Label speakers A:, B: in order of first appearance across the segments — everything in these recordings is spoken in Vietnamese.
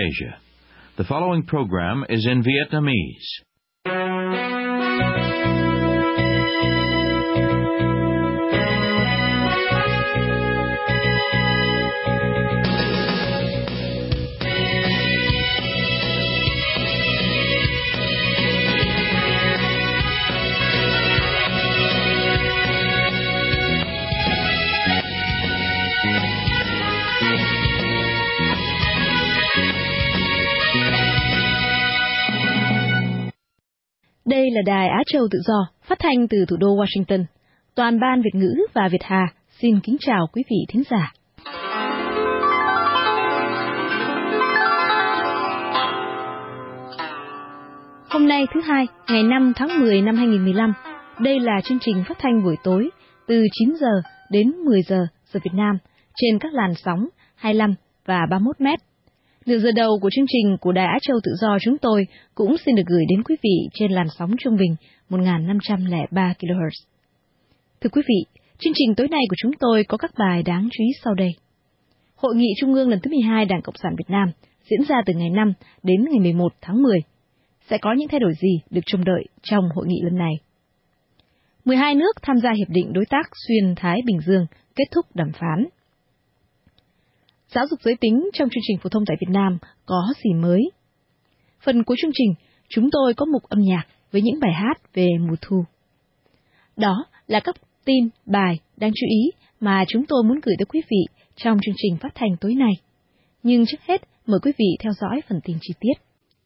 A: Asia. The following program is in Vietnamese.
B: Đây là Đài Á Châu Tự Do, phát thanh từ thủ đô Washington. Toàn ban Việt ngữ và Việt Hà xin kính chào quý vị thính giả. Hôm nay thứ Hai, ngày 5 tháng 10 năm 2015, đây là chương trình phát thanh buổi tối từ 9 giờ đến 10 giờ giờ Việt Nam trên các làn sóng 25 và 31 mét. Nửa giờ đầu của chương trình của Đài Á Châu Tự Do chúng tôi cũng xin được gửi đến quý vị trên làn sóng trung bình 1503 kHz. Thưa quý vị, chương trình tối nay của chúng tôi có các bài đáng chú ý sau đây. Hội nghị Trung ương lần thứ 12 Đảng Cộng sản Việt Nam diễn ra từ ngày 5 đến ngày 11 tháng 10. Sẽ có những thay đổi gì được trông đợi trong hội nghị lần này? 12 nước tham gia Hiệp định Đối tác Xuyên Thái Bình Dương kết thúc đàm phán. Giáo dục giới tính trong chương trình phổ thông tại Việt Nam có gì mới? Phần cuối chương trình, chúng tôi có mục âm nhạc với những bài hát về mùa thu. Đó là các tin, bài đáng chú ý mà chúng tôi muốn gửi tới quý vị trong chương trình phát thanh tối nay. Nhưng trước hết, mời quý vị theo dõi phần tin chi tiết.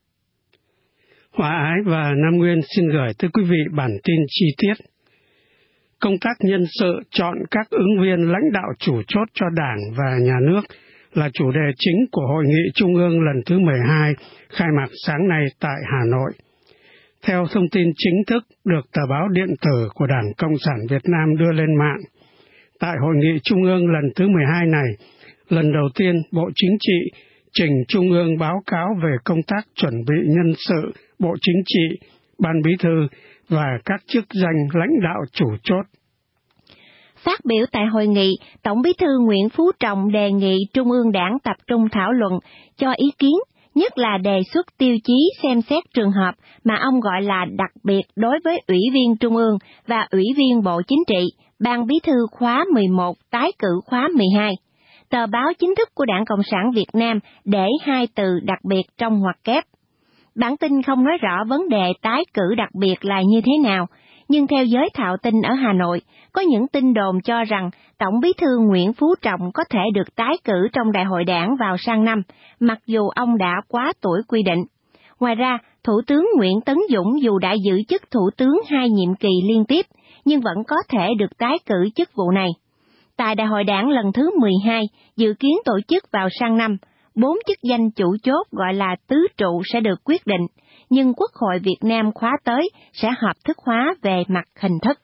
C: Hòa Ái và Nam Nguyên xin gửi tới quý vị bản tin chi tiết. Công tác nhân sự chọn các ứng viên lãnh đạo chủ chốt cho Đảng và Nhà nước là chủ đề chính của Hội nghị Trung ương lần thứ 12 khai mạc sáng nay tại Hà Nội. Theo thông tin chính thức được tờ báo điện tử của Đảng Cộng sản Việt Nam đưa lên mạng, tại Hội nghị Trung ương lần thứ 12 này, lần đầu tiên Bộ Chính trị trình Trung ương báo cáo về công tác chuẩn bị nhân sự Bộ Chính trị, Ban Bí thư và các chức danh lãnh đạo chủ chốt.
D: Phát biểu tại hội nghị, Tổng Bí thư Nguyễn Phú Trọng đề nghị Trung ương Đảng tập trung thảo luận, cho ý kiến, nhất là đề xuất tiêu chí xem xét trường hợp mà ông gọi là đặc biệt đối với Ủy viên Trung ương và Ủy viên Bộ Chính trị, Ban Bí thư khóa 11 tái cử khóa 12. Tờ báo chính thức của Đảng Cộng sản Việt Nam để hai từ đặc biệt trong ngoặc kép. Bản tin không nói rõ vấn đề tái cử đặc biệt là như thế nào, nhưng theo giới thạo tin ở Hà Nội, có những tin đồn cho rằng Tổng Bí thư Nguyễn Phú Trọng có thể được tái cử trong Đại hội Đảng vào sang năm, mặc dù ông đã quá tuổi quy định. Ngoài ra, Thủ tướng Nguyễn Tấn Dũng dù đã giữ chức Thủ tướng 2 nhiệm kỳ liên tiếp, nhưng vẫn có thể được tái cử chức vụ này. Tại Đại hội Đảng lần thứ 12, dự kiến tổ chức vào sang năm, 4 chức danh chủ chốt gọi là tứ trụ sẽ được quyết định, nhưng Quốc hội Việt Nam khóa tới sẽ hợp thức hóa về mặt hình thức.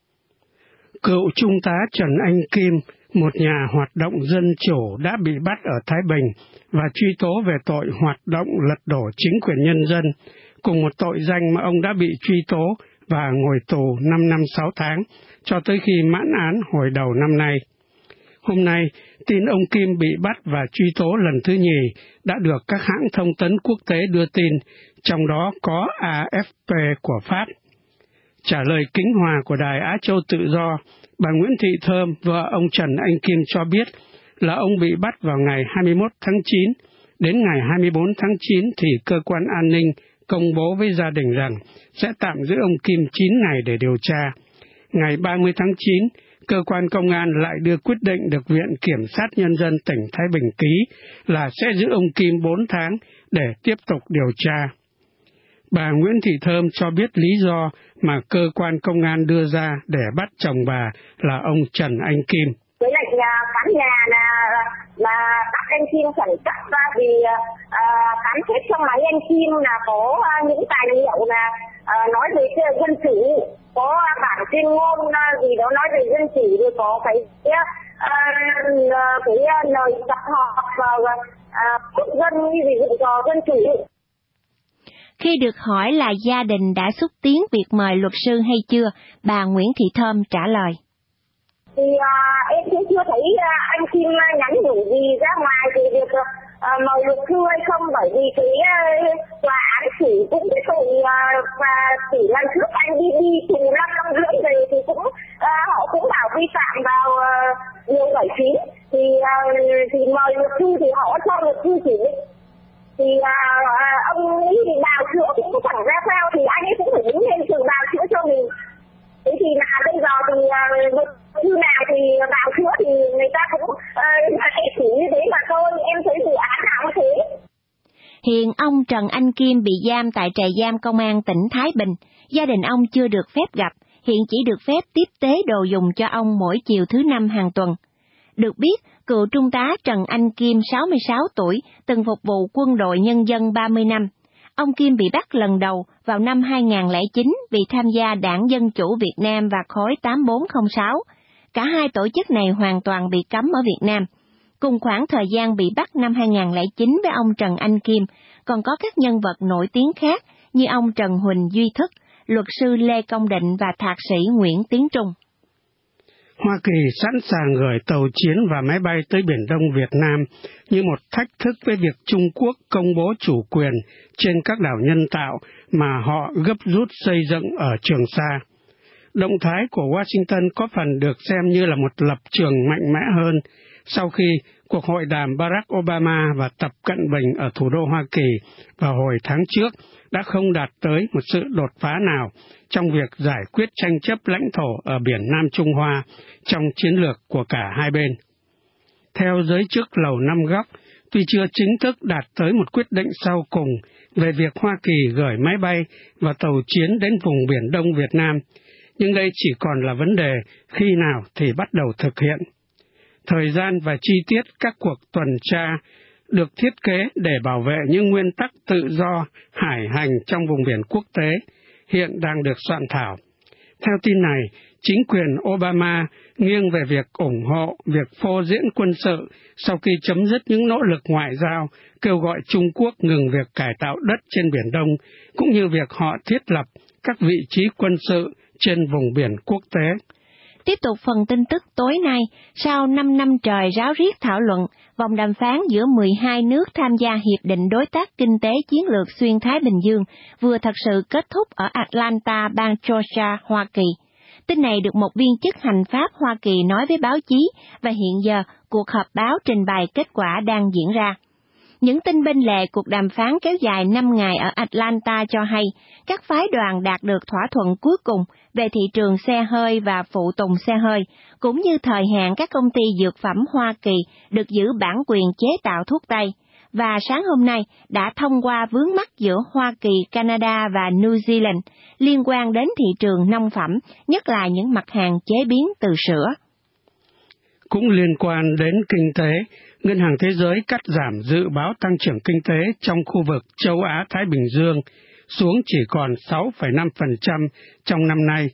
C: Cựu Trung tá Trần Anh Kim, một nhà hoạt động dân chủ đã bị bắt ở Thái Bình và truy tố về tội hoạt động lật đổ chính quyền nhân dân, cùng một tội danh mà ông đã bị truy tố và ngồi tù 5 năm 6 tháng, cho tới khi mãn án hồi đầu năm nay. Hôm nay, tin ông Kim bị bắt và truy tố lần thứ nhì đã được các hãng thông tấn quốc tế đưa tin, trong đó có AFP của Pháp. Trả lời kính hòa của Đài Á Châu Tự Do, bà Nguyễn Thị Thơm, vợ ông Trần Anh Kim cho biết là ông bị bắt vào ngày 21 tháng 9. Đến ngày 24 tháng 9 thì cơ quan an ninh công bố với gia đình rằng sẽ tạm giữ ông Kim 9 ngày để điều tra. Ngày 30 tháng 9, cơ quan công an lại đưa quyết định được Viện Kiểm sát Nhân dân tỉnh Thái Bình ký là sẽ giữ ông Kim 4 tháng để tiếp tục điều tra. Bà Nguyễn Thị Thơm cho biết lý do mà cơ quan công an đưa ra để bắt chồng bà là ông Trần Anh Kim.
E: Với lại khám nhà là bắt anh Kim khẩn cấp ra vì khám xét trong máy anh Kim là có những tài liệu là nói về dân chủ, có bản tuyên ngôn gì đó nói về dân chủ, rồi có cái lời tập họp quốc dân như gì cho dân chủ.
D: Khi được hỏi là gia đình đã xúc tiến việc mời luật sư hay chưa, bà Nguyễn Thị Thơm trả lời.
E: Thì em cũng chưa thấy anh Kim nhắn nhủ gì ra ngoài thì việc mời luật sư hay không, bởi vì cái tòa án xử cũng cái tội và chỉ lần trước anh đi tù 5 năm rưỡi về thì cũng họ cũng bảo vi phạm vào điều 79 thì mời luật sư thì họ cho luật sư chỉ định. Thì ông ấy thì bào chữa cũng chẳng ra sao, thì anh ấy cũng phải đứng lên trường bào chữa cho mình. Thế thì là bây giờ thì luật sư nào thì bào chữa thì người ta cũng xử như thế mà thôi, em thấy vụ án nào cũng thế.
D: Hiện ông Trần Anh Kim bị giam tại trại giam công an tỉnh Thái Bình. Gia đình ông chưa được phép gặp, hiện chỉ được phép tiếp tế đồ dùng cho ông mỗi chiều thứ Năm hàng tuần. Được biết, cựu trung tá Trần Anh Kim 66 tuổi, từng phục vụ quân đội nhân dân 30 năm. Ông Kim bị bắt lần đầu vào năm 2009 vì tham gia Đảng Dân Chủ Việt Nam và khối 8406. Cả hai tổ chức này hoàn toàn bị cấm ở Việt Nam. Cùng khoảng thời gian bị bắt năm 2009 với ông Trần Anh Kim, còn có các nhân vật nổi tiếng khác như ông Trần Huỳnh Duy Thức, luật sư Lê Công Định và thạc sĩ Nguyễn Tiến Trung.
C: Hoa Kỳ sẵn sàng gửi tàu chiến và máy bay tới Biển Đông Việt Nam như một thách thức với việc Trung Quốc công bố chủ quyền trên các đảo nhân tạo mà họ gấp rút xây dựng ở Trường Sa. Động thái của Washington có phần được xem như là một lập trường mạnh mẽ hơn sau khi cuộc hội đàm Barack Obama và Tập Cận Bình ở thủ đô Hoa Kỳ vào hồi tháng trước đã không đạt tới một sự đột phá nào trong việc giải quyết tranh chấp lãnh thổ ở biển Nam Trung Hoa trong chiến lược của cả hai bên. Theo giới chức Lầu Năm Góc, tuy chưa chính thức đạt tới một quyết định sau cùng về việc Hoa Kỳ gửi máy bay và tàu chiến đến vùng Biển Đông Việt Nam, nhưng đây chỉ còn là vấn đề khi nào thì bắt đầu thực hiện. Thời gian và chi tiết các cuộc tuần tra được thiết kế để bảo vệ những nguyên tắc tự do hải hành trong vùng biển quốc tế hiện đang được soạn thảo. Theo tin này, chính quyền Obama nghiêng về việc ủng hộ việc phô diễn quân sự sau khi chấm dứt những nỗ lực ngoại giao kêu gọi Trung Quốc ngừng việc cải tạo đất trên Biển Đông, cũng như việc họ thiết lập các vị trí quân sự trên vùng biển quốc tế.
D: Tiếp tục phần tin tức tối nay, sau 5 năm trời ráo riết thảo luận, vòng đàm phán giữa 12 nước tham gia Hiệp định Đối tác Kinh tế Chiến lược Xuyên Thái Bình Dương vừa thật sự kết thúc ở Atlanta, bang Georgia, Hoa Kỳ. Tin này được một viên chức hành pháp Hoa Kỳ nói với báo chí, và hiện giờ cuộc họp báo trình bày kết quả đang diễn ra. Những tin bên lề cuộc đàm phán kéo dài 5 ngày ở Atlanta cho hay, các phái đoàn đạt được thỏa thuận cuối cùng về thị trường xe hơi và phụ tùng xe hơi, cũng như thời hạn các công ty dược phẩm Hoa Kỳ được giữ bản quyền chế tạo thuốc tây, và sáng hôm nay đã thông qua vướng mắc giữa Hoa Kỳ, Canada và New Zealand liên quan đến thị trường nông phẩm, nhất là những mặt hàng chế biến từ sữa.
C: Cũng liên quan đến kinh tế, Ngân hàng Thế giới cắt giảm dự báo tăng trưởng kinh tế trong khu vực châu Á-Thái Bình Dương xuống chỉ còn 6,5% trong năm nay,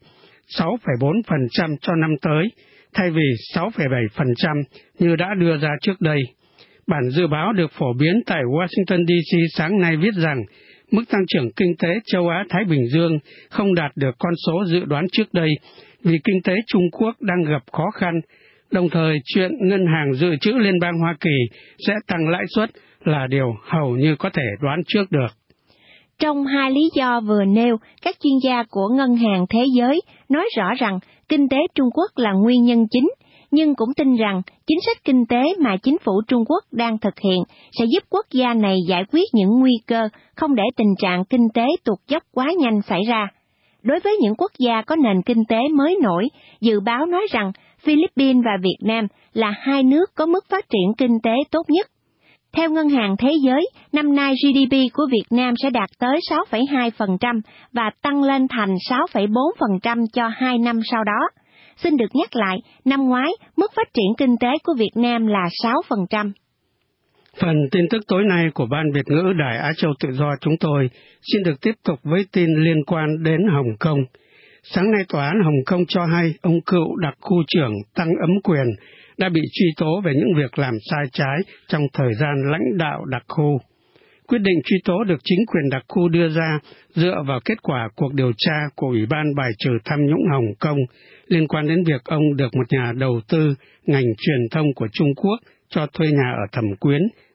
C: 6,4% cho năm tới, thay vì 6,7% như đã đưa ra trước đây. Bản dự báo được phổ biến tại Washington DC sáng nay viết rằng mức tăng trưởng kinh tế châu Á-Thái Bình Dương không đạt được con số dự đoán trước đây vì kinh tế Trung Quốc đang gặp khó khăn. Đồng thời, chuyện Ngân hàng Dự trữ Liên bang Hoa Kỳ sẽ tăng lãi suất là điều hầu như có thể đoán trước được.
D: Trong hai lý do vừa nêu, các chuyên gia của Ngân hàng Thế giới nói rõ rằng kinh tế Trung Quốc là nguyên nhân chính, nhưng cũng tin rằng chính sách kinh tế mà chính phủ Trung Quốc đang thực hiện sẽ giúp quốc gia này giải quyết những nguy cơ, không để tình trạng kinh tế tụt dốc quá nhanh xảy ra. Đối với những quốc gia có nền kinh tế mới nổi, dự báo nói rằng Philippines và Việt Nam là hai nước có mức phát triển kinh tế tốt nhất. Theo Ngân hàng Thế giới, năm nay GDP của Việt Nam sẽ đạt tới 6,2% và tăng lên thành 6,4% cho 2 năm sau đó. Xin được nhắc lại, năm ngoái, mức phát triển kinh tế của Việt Nam là 6%.
C: Phần tin tức tối nay của Ban Việt ngữ Đài Á Châu Tự Do chúng tôi xin được tiếp tục với tin liên quan đến Hồng Kông. Sáng nay, Tòa án Hồng Kông cho hay ông cựu đặc khu trưởng Tăng Ấm Quyền đã bị truy tố về những việc làm sai trái trong thời gian lãnh đạo đặc khu. Quyết định truy tố được chính quyền đặc khu đưa ra dựa vào kết quả cuộc điều tra của Ủy ban bài trừ tham nhũng Hồng Kông liên quan đến việc ông được một nhà đầu tư ngành truyền thông của Trung Quốc cho thuê nhà ở Thẩm Quyến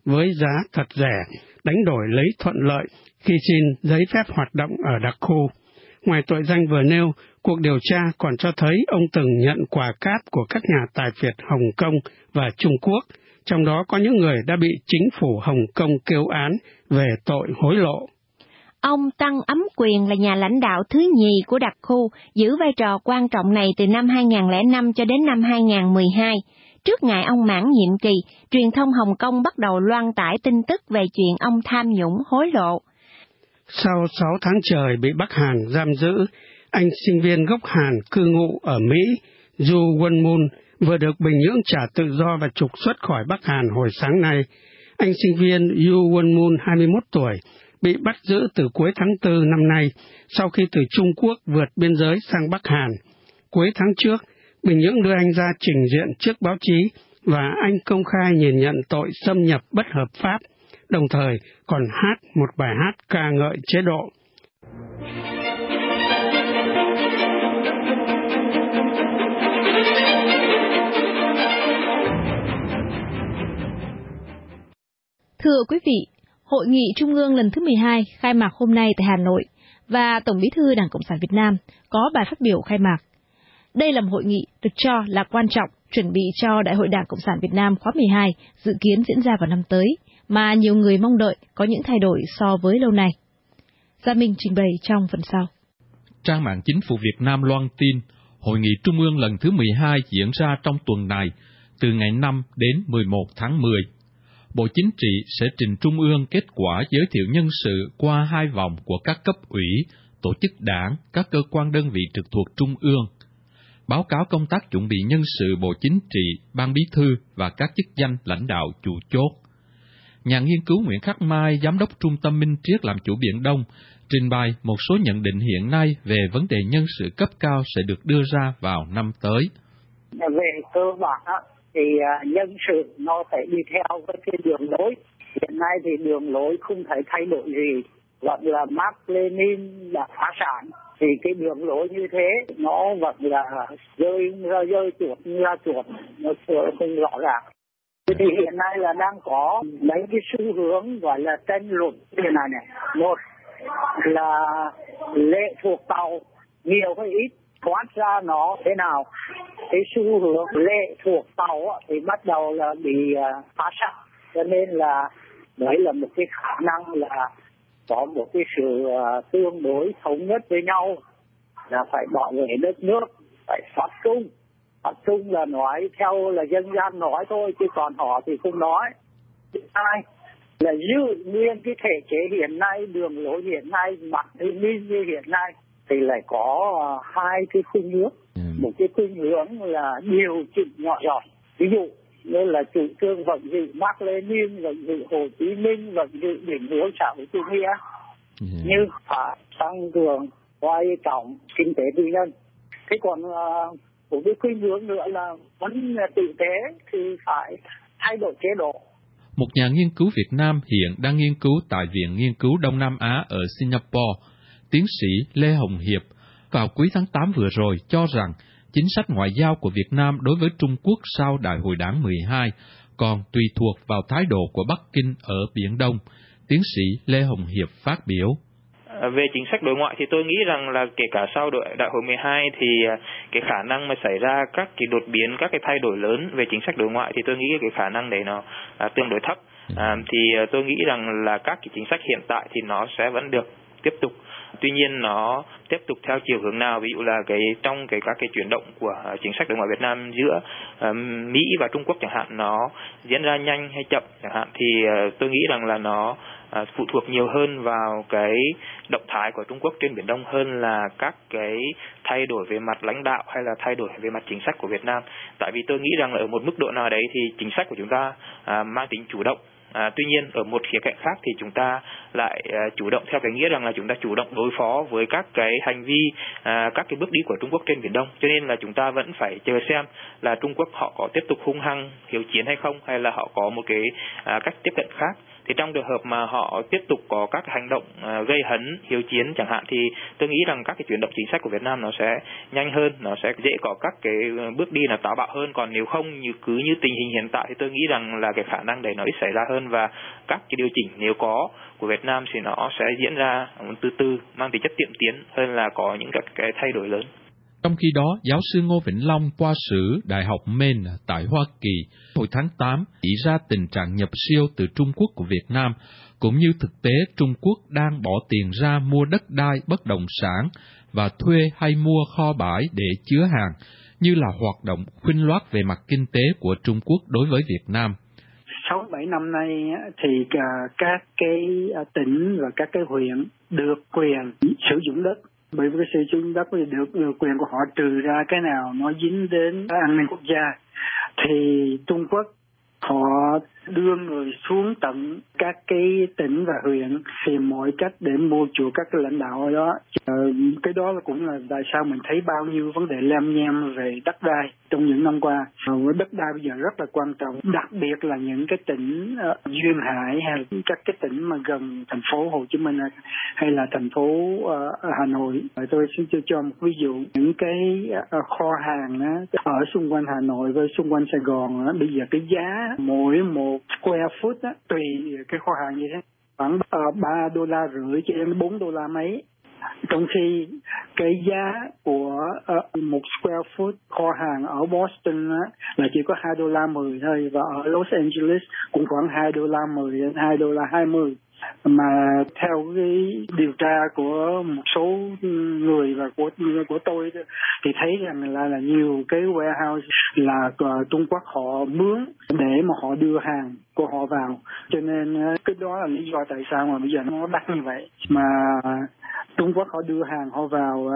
C: với giá thật rẻ, đánh đổi lấy thuận lợi khi xin giấy phép hoạt động ở đặc khu. Ngoài tội danh vừa nêu, cuộc điều tra còn cho thấy ông từng nhận quà cáp của các nhà tài phiệt Hồng Kông và Trung Quốc, trong đó có những người đã bị chính phủ Hồng Kông kêu án về tội hối lộ.
D: Ông Tăng Ấm Quyền là nhà lãnh đạo thứ nhì của đặc khu, giữ vai trò quan trọng này từ năm 2005 cho đến năm 2012. Trước ngày ông mãn nhiệm kỳ, truyền thông Hồng Kông bắt đầu loan tải tin tức về chuyện ông tham nhũng hối lộ.
C: Sau 6 tháng trời bị Bắc Hàn giam giữ, anh sinh viên gốc Hàn cư ngụ ở Mỹ, Yu Won Moon, vừa được Bình Nhưỡng trả tự do và trục xuất khỏi Bắc Hàn hồi sáng nay. Anh sinh viên Yu Won Moon, 21 tuổi, bị bắt giữ từ cuối tháng 4 năm nay, sau khi từ Trung Quốc vượt biên giới sang Bắc Hàn. Cuối tháng trước, Bình Nhưỡng đưa anh ra trình diện trước báo chí và anh công khai nhìn nhận tội xâm nhập bất hợp pháp, đồng thời còn hát một bài hát ca ngợi chế độ.
B: Thưa quý vị, Hội nghị Trung ương lần thứ 12 khai mạc hôm nay tại Hà Nội và Tổng Bí thư Đảng Cộng sản Việt Nam có bài phát biểu khai mạc. Đây là một hội nghị được cho là quan trọng chuẩn bị cho Đại hội Đảng Cộng sản Việt Nam khóa 12 dự kiến diễn ra vào năm tới, mà nhiều người mong đợi có những thay đổi so với lâu nay. Gia Minh trình bày trong phần sau.
F: Trang mạng Chính phủ Việt Nam loan tin, Hội nghị Trung ương lần thứ 12 diễn ra trong tuần này, từ ngày 5 đến 11 tháng 10. Bộ Chính trị sẽ trình Trung ương kết quả giới thiệu nhân sự qua 2 vòng của các cấp ủy, tổ chức đảng, các cơ quan đơn vị trực thuộc Trung ương. Báo cáo công tác chuẩn bị nhân sự Bộ Chính trị, Ban Bí thư và các chức danh lãnh đạo chủ chốt. Nhà nghiên cứu Nguyễn Khắc Mai, Giám đốc Trung tâm Minh Triết làm chủ Biển Đông, trình bày một số nhận định hiện nay về vấn đề nhân sự cấp cao sẽ được đưa ra vào năm tới.
G: Về cơ bản thì nhân sự nó phải đi theo với cái đường lối. Hiện nay thì đường lối không thể thay đổi gì. Gọi là Mác Lênin đã phá sản. Thì cái đường lối như thế nó vẫn là rơi chuột như ra chuột. Nó không rõ ràng. Thì hiện nay là đang có mấy cái xu hướng gọi là tranh luận như này này. Một là lệ thuộc tàu nhiều hay ít, thoát ra nó thế nào. Cái xu hướng lệ thuộc tàu thì bắt đầu là bị phá sản. Cho nên là đấy là một cái khả năng là có một cái sự tương đối thống nhất với nhau, là phải bảo vệ đất nước, phải phát trung. Phát trung là nói theo là dân gian nói thôi, chứ còn họ thì không nói. Thứ hai là giữ nguyên cái thể chế hiện nay, đường lối hiện nay, Mác Lênin như hiện nay, thì lại có 2 cái khuynh hướng. Một cái khuynh hướng là điều chỉnh nhỏ giọt. Ví dụ như là chủ trương vận dụng Mác Lênin, vận dụng Hồ Chí Minh, vận dụng định hướng xã hội chủ nghĩa, như phải tăng cường quan trọng kinh tế tư nhân. Thế còn một cái khuynh hướng nữa là vẫn tử tế thì phải thay đổi chế độ.
F: Một nhà nghiên cứu Việt Nam hiện đang nghiên cứu tại Viện Nghiên cứu Đông Nam Á ở Singapore, tiến sĩ Lê Hồng Hiệp, vào cuối tháng 8 vừa rồi cho rằng chính sách ngoại giao của Việt Nam đối với Trung Quốc sau Đại hội Đảng 12 còn tùy thuộc vào thái độ của Bắc Kinh ở Biển Đông. Tiến sĩ Lê Hồng Hiệp phát biểu.
H: Về chính sách đối ngoại thì tôi nghĩ rằng là kể cả sau Đại hội 12 thì cái khả năng mà xảy ra các cái đột biến, các cái thay đổi lớn về chính sách đối ngoại thì tôi nghĩ cái khả năng đấy nó tương đối thấp. Thì tôi nghĩ rằng là các cái chính sách hiện tại thì nó sẽ vẫn được tiếp tục. Tuy nhiên nó tiếp tục theo chiều hướng nào, ví dụ là trong các cái chuyển động của chính sách đối ngoại Việt Nam giữa Mỹ và Trung Quốc chẳng hạn, nó diễn ra nhanh hay chậm chẳng hạn, thì tôi nghĩ rằng là nó phụ thuộc nhiều hơn vào cái động thái của Trung Quốc trên Biển Đông hơn là các cái thay đổi về mặt lãnh đạo hay là thay đổi về mặt chính sách của Việt Nam. Tại vì tôi nghĩ rằng là ở một mức độ nào đấy thì chính sách của chúng ta mang tính chủ động. Tuy nhiên ở một khía cạnh khác thì chúng ta lại chủ động theo cái nghĩa rằng là chúng ta chủ động đối phó với các cái hành vi, các cái bước đi của Trung Quốc trên Biển Đông. Cho nên là chúng ta vẫn phải chờ xem là Trung Quốc họ có tiếp tục hung hăng hiếu chiến hay không, hay là họ có một cái cách tiếp cận khác. Thì trong trường hợp mà họ tiếp tục có các hành động gây hấn, hiếu chiến chẳng hạn, thì tôi nghĩ rằng các cái chuyển động chính sách của Việt Nam nó sẽ nhanh hơn, nó sẽ dễ có các cái bước đi là táo bạo hơn. Còn nếu không, cứ như tình hình hiện tại thì tôi nghĩ rằng là cái khả năng đấy nó ít xảy ra hơn, và các cái điều chỉnh nếu có của Việt Nam thì nó sẽ diễn ra từ từ, mang tính chất tiệm tiến hơn là có những các cái thay đổi lớn.
F: Trong khi đó, giáo sư Ngô Vĩnh Long khoa sử Đại học Maine tại Hoa Kỳ hồi tháng 8 chỉ ra tình trạng nhập siêu từ Trung Quốc của Việt Nam, cũng như thực tế Trung Quốc đang bỏ tiền ra mua đất đai, bất động sản và thuê hay mua kho bãi để chứa hàng, như là hoạt động khuynh loát về mặt kinh tế của Trung Quốc đối với Việt Nam.
I: 6-7 năm nay thì các cái tỉnh và các cái huyện được quyền sử dụng đất. Bởi vì cái sử dụng đất thì được quyền của họ trừ ra cái nào nó dính đến an ninh quốc gia. Thì Trung Quốc họ đưa người xuống tận các cái tỉnh và huyện tìm mọi cách để mua chuộc các cái lãnh đạo ở đó. Cái đó cũng là tại sao mình thấy bao nhiêu vấn đề lem nhem về đất đai trong những năm qua. Đất đai bây giờ rất là quan trọng, đặc biệt là những cái tỉnh duyên hải hay là các cái tỉnh mà gần thành phố Hồ Chí Minh hay là thành phố Hà Nội. Tôi xin cho một ví dụ, những cái kho hàng ở xung quanh Hà Nội với xung quanh Sài Gòn bây giờ cái giá mỗi một square foot tùy cái kho hàng như thế khoảng $3.50 cho đến $4 mấy. Trong khi cái giá của một square foot kho hàng ở Boston là chỉ có $2.10 thôi, và ở Los Angeles cũng khoảng $2.10 đến $2.20. Mà theo cái điều tra của một số người và của tôi thì thấy rằng là nhiều cái warehouse là Trung Quốc họ mướn để mà họ đưa hàng của họ vào, cho nên cái đó là lý do tại sao mà bây giờ nó đắt như vậy. Mà Trung Quốc họ đưa hàng họ vào,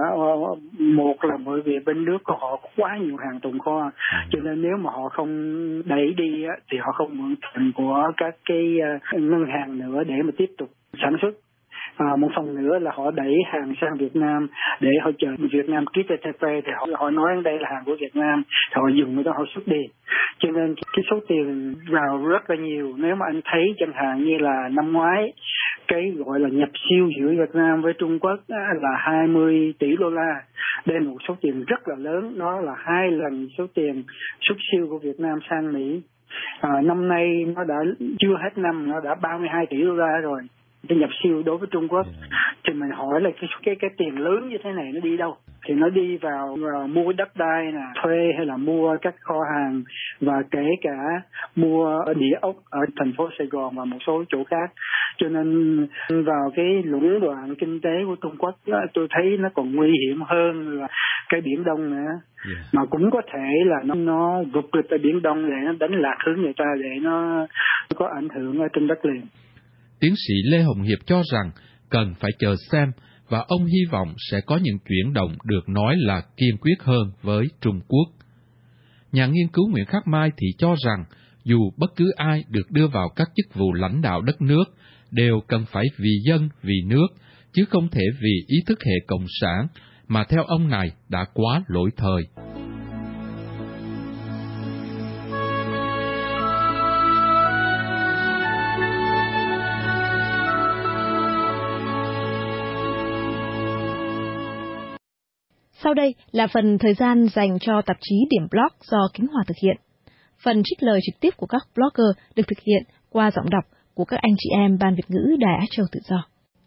I: một là bởi vì bên nước của họ có quá nhiều hàng tồn kho, cho nên nếu mà họ không đẩy đi thì họ không mượn tiền của các cái ngân hàng nữa để mà tiếp tục sản xuất. Một phần nữa là họ đẩy hàng sang Việt Nam để họ chờ Việt Nam ký TPP thì họ nói đây là hàng của Việt Nam, thì họ dùng cái đó họ xuất đi. Cho nên cái số tiền vào rất là nhiều. Nếu mà anh thấy chẳng hạn như là năm ngoái cái gọi là nhập siêu giữa Việt Nam với Trung Quốc là $20 tỷ. Đây là một số tiền rất là lớn, nó là 2 lần số tiền xuất siêu của Việt Nam sang Mỹ. Năm nay nó đã chưa hết năm nó đã $32 tỷ rồi. Cái nhập siêu đối với Trung Quốc. Thì mình hỏi là cái tiền lớn như thế này nó đi đâu? Thì nó đi vào mua đất đai thuê hay là mua các kho hàng, và kể cả mua địa ốc ở thành phố Sài Gòn và một số chỗ khác. Cho nên vào cái lũng đoạn kinh tế của Trung Quốc tôi thấy nó còn nguy hiểm hơn là cái Biển Đông nữa. Mà cũng có thể là nó gục rịch ở Biển Đông để nó đánh lạc hướng người ta, để nó có ảnh hưởng ở trên đất liền.
F: Tiến sĩ Lê Hồng Hiệp cho rằng cần phải chờ xem, và ông hy vọng sẽ có những chuyển động được nói là kiên quyết hơn với Trung Quốc. Nhà nghiên cứu Nguyễn Khắc Mai thì cho rằng dù bất cứ ai được đưa vào các chức vụ lãnh đạo đất nước đều cần phải vì dân, vì nước, chứ không thể vì ý thức hệ cộng sản, mà theo ông này đã quá lỗi thời.
B: Sau đây là phần thời gian dành cho tạp chí Điểm Blog do Kính Hòa thực hiện. Phần trích lời trực tiếp của các blogger được thực hiện qua giọng đọc của các anh chị em Ban Việt ngữ Đài Á Châu Tự Do.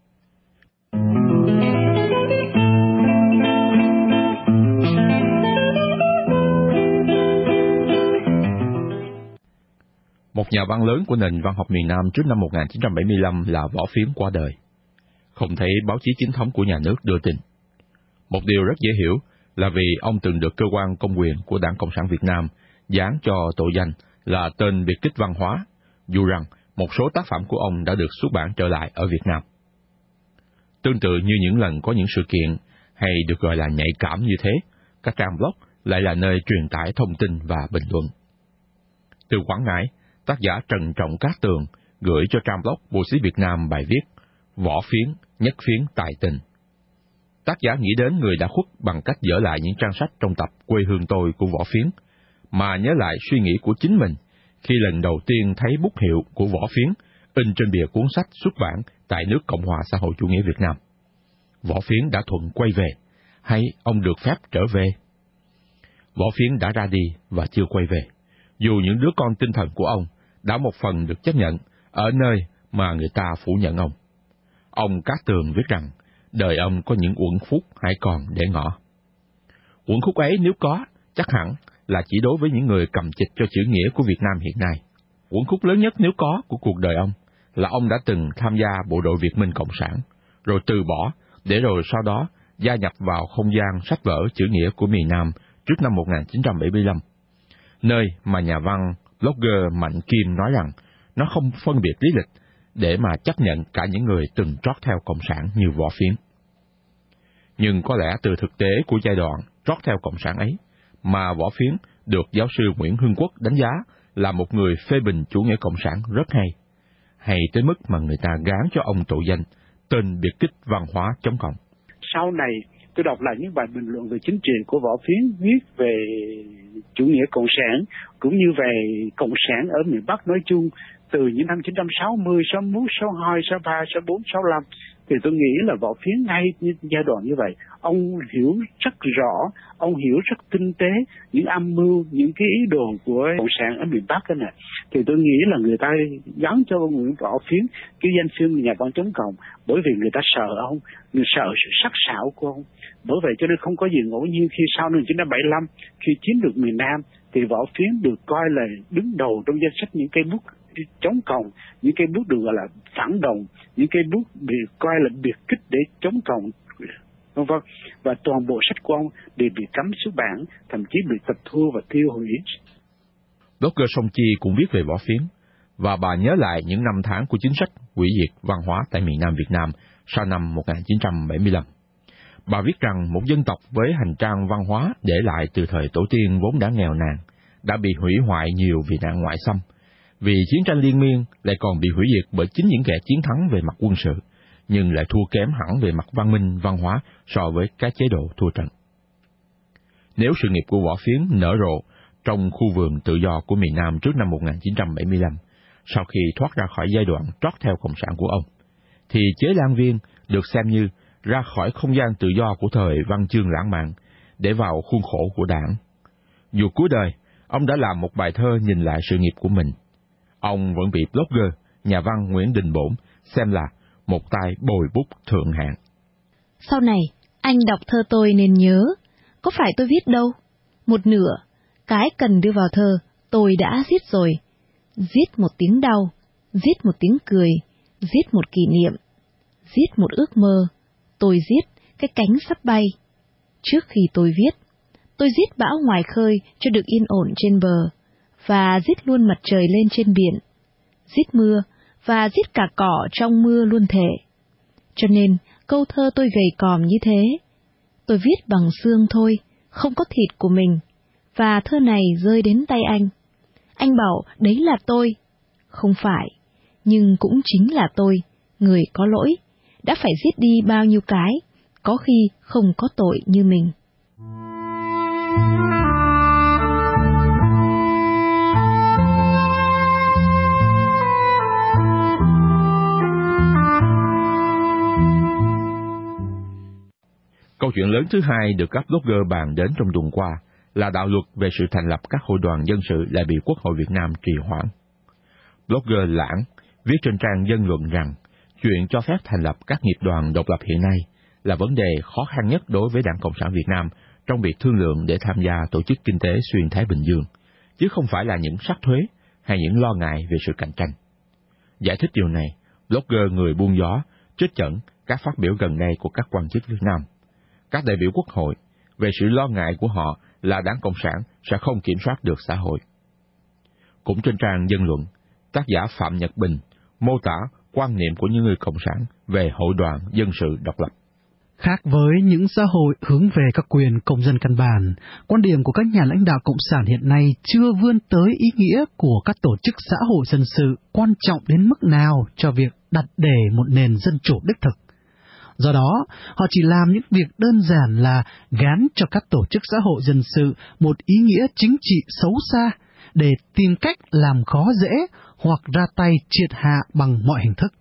J: Một nhà văn lớn của nền văn học miền Nam trước năm 1975 là Võ Phiến qua đời. Không thấy báo chí chính thống của nhà nước đưa tin. Một điều rất dễ hiểu là vì ông từng được cơ quan công quyền của Đảng Cộng sản Việt Nam dán cho tội danh là tên biệt kích văn hóa, dù rằng một số tác phẩm của ông đã được xuất bản trở lại ở Việt Nam. Tương tự như những lần có những sự kiện hay được gọi là nhạy cảm như thế, các trang blog lại là nơi truyền tải thông tin và bình luận. Từ Quảng Ngãi, tác giả Trần Trọng Cát Tường gửi cho trang blog Bộ Xí Việt Nam bài viết Võ Phiến, nhất phiến tài tình. Tác giả nghĩ đến người đã khuất bằng cách dở lại những trang sách trong tập Quê hương tôi của Võ Phiến, mà nhớ lại suy nghĩ của chính mình khi lần đầu tiên thấy bút hiệu của Võ Phiến in trên bìa cuốn sách xuất bản tại nước Cộng hòa xã hội chủ nghĩa Việt Nam. Võ Phiến đã thuận quay về, hay ông được phép trở về? Võ Phiến đã ra đi và chưa quay về, dù những đứa con tinh thần của ông đã một phần được chấp nhận ở nơi mà người ta phủ nhận ông. Ông Cát Tường viết rằng, đời ông có những uẩn khúc hãy còn để ngỏ. Uẩn khúc ấy nếu có, chắc hẳn là chỉ đối với những người cầm chịch cho chữ nghĩa của Việt Nam hiện nay. Uẩn khúc lớn nhất nếu có của cuộc đời ông là ông đã từng tham gia bộ đội Việt Minh Cộng sản, rồi từ bỏ, để rồi sau đó gia nhập vào không gian sách vở chữ nghĩa của miền Nam trước năm 1975, nơi mà nhà văn blogger Mạnh Kim nói rằng nó không phân biệt lý lịch để mà chấp nhận cả những người từng trót theo Cộng sản như Võ Phiến. Nhưng có lẽ từ thực tế của giai đoạn trót theo Cộng sản ấy mà Võ Phiến được giáo sư Nguyễn Hưng Quốc đánh giá là một người phê bình chủ nghĩa Cộng sản rất hay tới mức mà người ta gán cho ông tội danh tên biệt kích văn hóa chống Cộng.
I: Sau này tôi đọc lại những bài bình luận về chính trị của Võ Phiến viết về chủ nghĩa Cộng sản cũng như về Cộng sản ở miền Bắc nói chung từ những năm 1960, 61, 62, 63, 64, 65 thì tôi nghĩ là Võ Phiến ngay giai đoạn như vậy, ông hiểu rất rõ, ông hiểu rất tinh tế những âm mưu, những cái ý đồ của Cộng sản ở miền Bắc cái này. Thì tôi nghĩ là người ta gắn cho ông Nguyễn Võ Phiến cái danh xưng nhà văn chống Cộng bởi vì người ta sợ ông, người sợ sự sắc sảo của ông. Bởi vậy cho nên không có gì ngẫu nhiên khi sau năm 1975 khi chiếm được miền Nam thì Võ Phiến được coi là đứng đầu trong danh sách những cây bút chống Cộng, những cây bút được gọi là phản động, những cây bút bị coi là biệt kích để chống Cộng, vân vân. Và toàn bộ sách của ông đều bị cấm xuất bản, thậm chí bị tịch thu và tiêu hủy.
J: Blogger Song Chi cũng viết về Võ Phiến, và bà nhớ lại những năm tháng của chính sách hủy diệt văn hóa tại miền Nam Việt Nam sau năm 1975. Bà viết rằng một dân tộc với hành trang văn hóa để lại từ thời tổ tiên vốn đã nghèo nàn, đã bị hủy hoại nhiều vì nạn ngoại xâm, vì chiến tranh liên miên lại còn bị hủy diệt bởi chính những kẻ chiến thắng về mặt quân sự, nhưng lại thua kém hẳn về mặt văn minh, văn hóa so với các chế độ thua trận. Nếu sự nghiệp của Võ Phiến nở rộ trong khu vườn tự do của miền Nam trước năm 1975, sau khi thoát ra khỏi giai đoạn trót theo Cộng sản của ông, thì Chế Lan Viên được xem như ra khỏi không gian tự do của thời văn chương lãng mạn để vào khuôn khổ của Đảng. Dù cuối đời, ông đã làm một bài thơ nhìn lại sự nghiệp của mình. Ông vẫn bị blogger, nhà văn Nguyễn Đình Bổn xem là một tay bồi bút thượng hạng.
B: Sau này, anh đọc thơ tôi nên nhớ, có phải tôi viết đâu? Một nửa, cái cần đưa vào thơ, tôi đã viết rồi. Viết một tiếng đau, viết một tiếng cười, viết một kỷ niệm, viết một ước mơ. Tôi viết cái cánh sắp bay. Trước khi tôi viết bão ngoài khơi cho được yên ổn trên bờ, và giết luôn mặt trời lên trên biển, giết mưa, và giết cả cỏ trong mưa luôn thể. Cho nên, câu thơ tôi gầy còm như thế. Tôi viết bằng xương thôi, không có thịt của mình, và thơ này rơi đến tay anh. Anh bảo đấy là tôi. Không phải, nhưng cũng chính là tôi, người có lỗi, đã phải giết đi bao nhiêu cái, có khi không có tội như mình.
J: Câu chuyện lớn thứ hai được các blogger bàn đến trong tuần qua là đạo luật về sự thành lập các hội đoàn dân sự lại bị Quốc hội Việt Nam trì hoãn. Blogger Lãng viết trên trang Dân Luận rằng chuyện cho phép thành lập các nghiệp đoàn độc lập hiện nay là vấn đề khó khăn nhất đối với Đảng Cộng sản Việt Nam trong việc thương lượng để tham gia tổ chức kinh tế xuyên Thái Bình Dương, chứ không phải là những sắc thuế hay những lo ngại về sự cạnh tranh. Giải thích điều này, blogger người buôn gió trích dẫn các phát biểu gần đây của các quan chức Việt Nam, các đại biểu Quốc hội, về sự lo ngại của họ là Đảng Cộng sản sẽ không kiểm soát được xã hội. Cũng trên trang Dân Luận, tác giả Phạm Nhật Bình mô tả quan niệm của những người Cộng sản về hội đoàn dân sự độc lập.
K: Khác với những xã hội hướng về các quyền công dân căn bản, quan điểm của các nhà lãnh đạo Cộng sản hiện nay chưa vươn tới ý nghĩa của các tổ chức xã hội dân sự quan trọng đến mức nào cho việc đặt để một nền dân chủ đích thực. Do đó, họ chỉ làm những việc đơn giản là gán cho các tổ chức xã hội dân sự một ý nghĩa chính trị xấu xa để tìm cách làm khó dễ hoặc ra tay triệt hạ bằng mọi hình thức.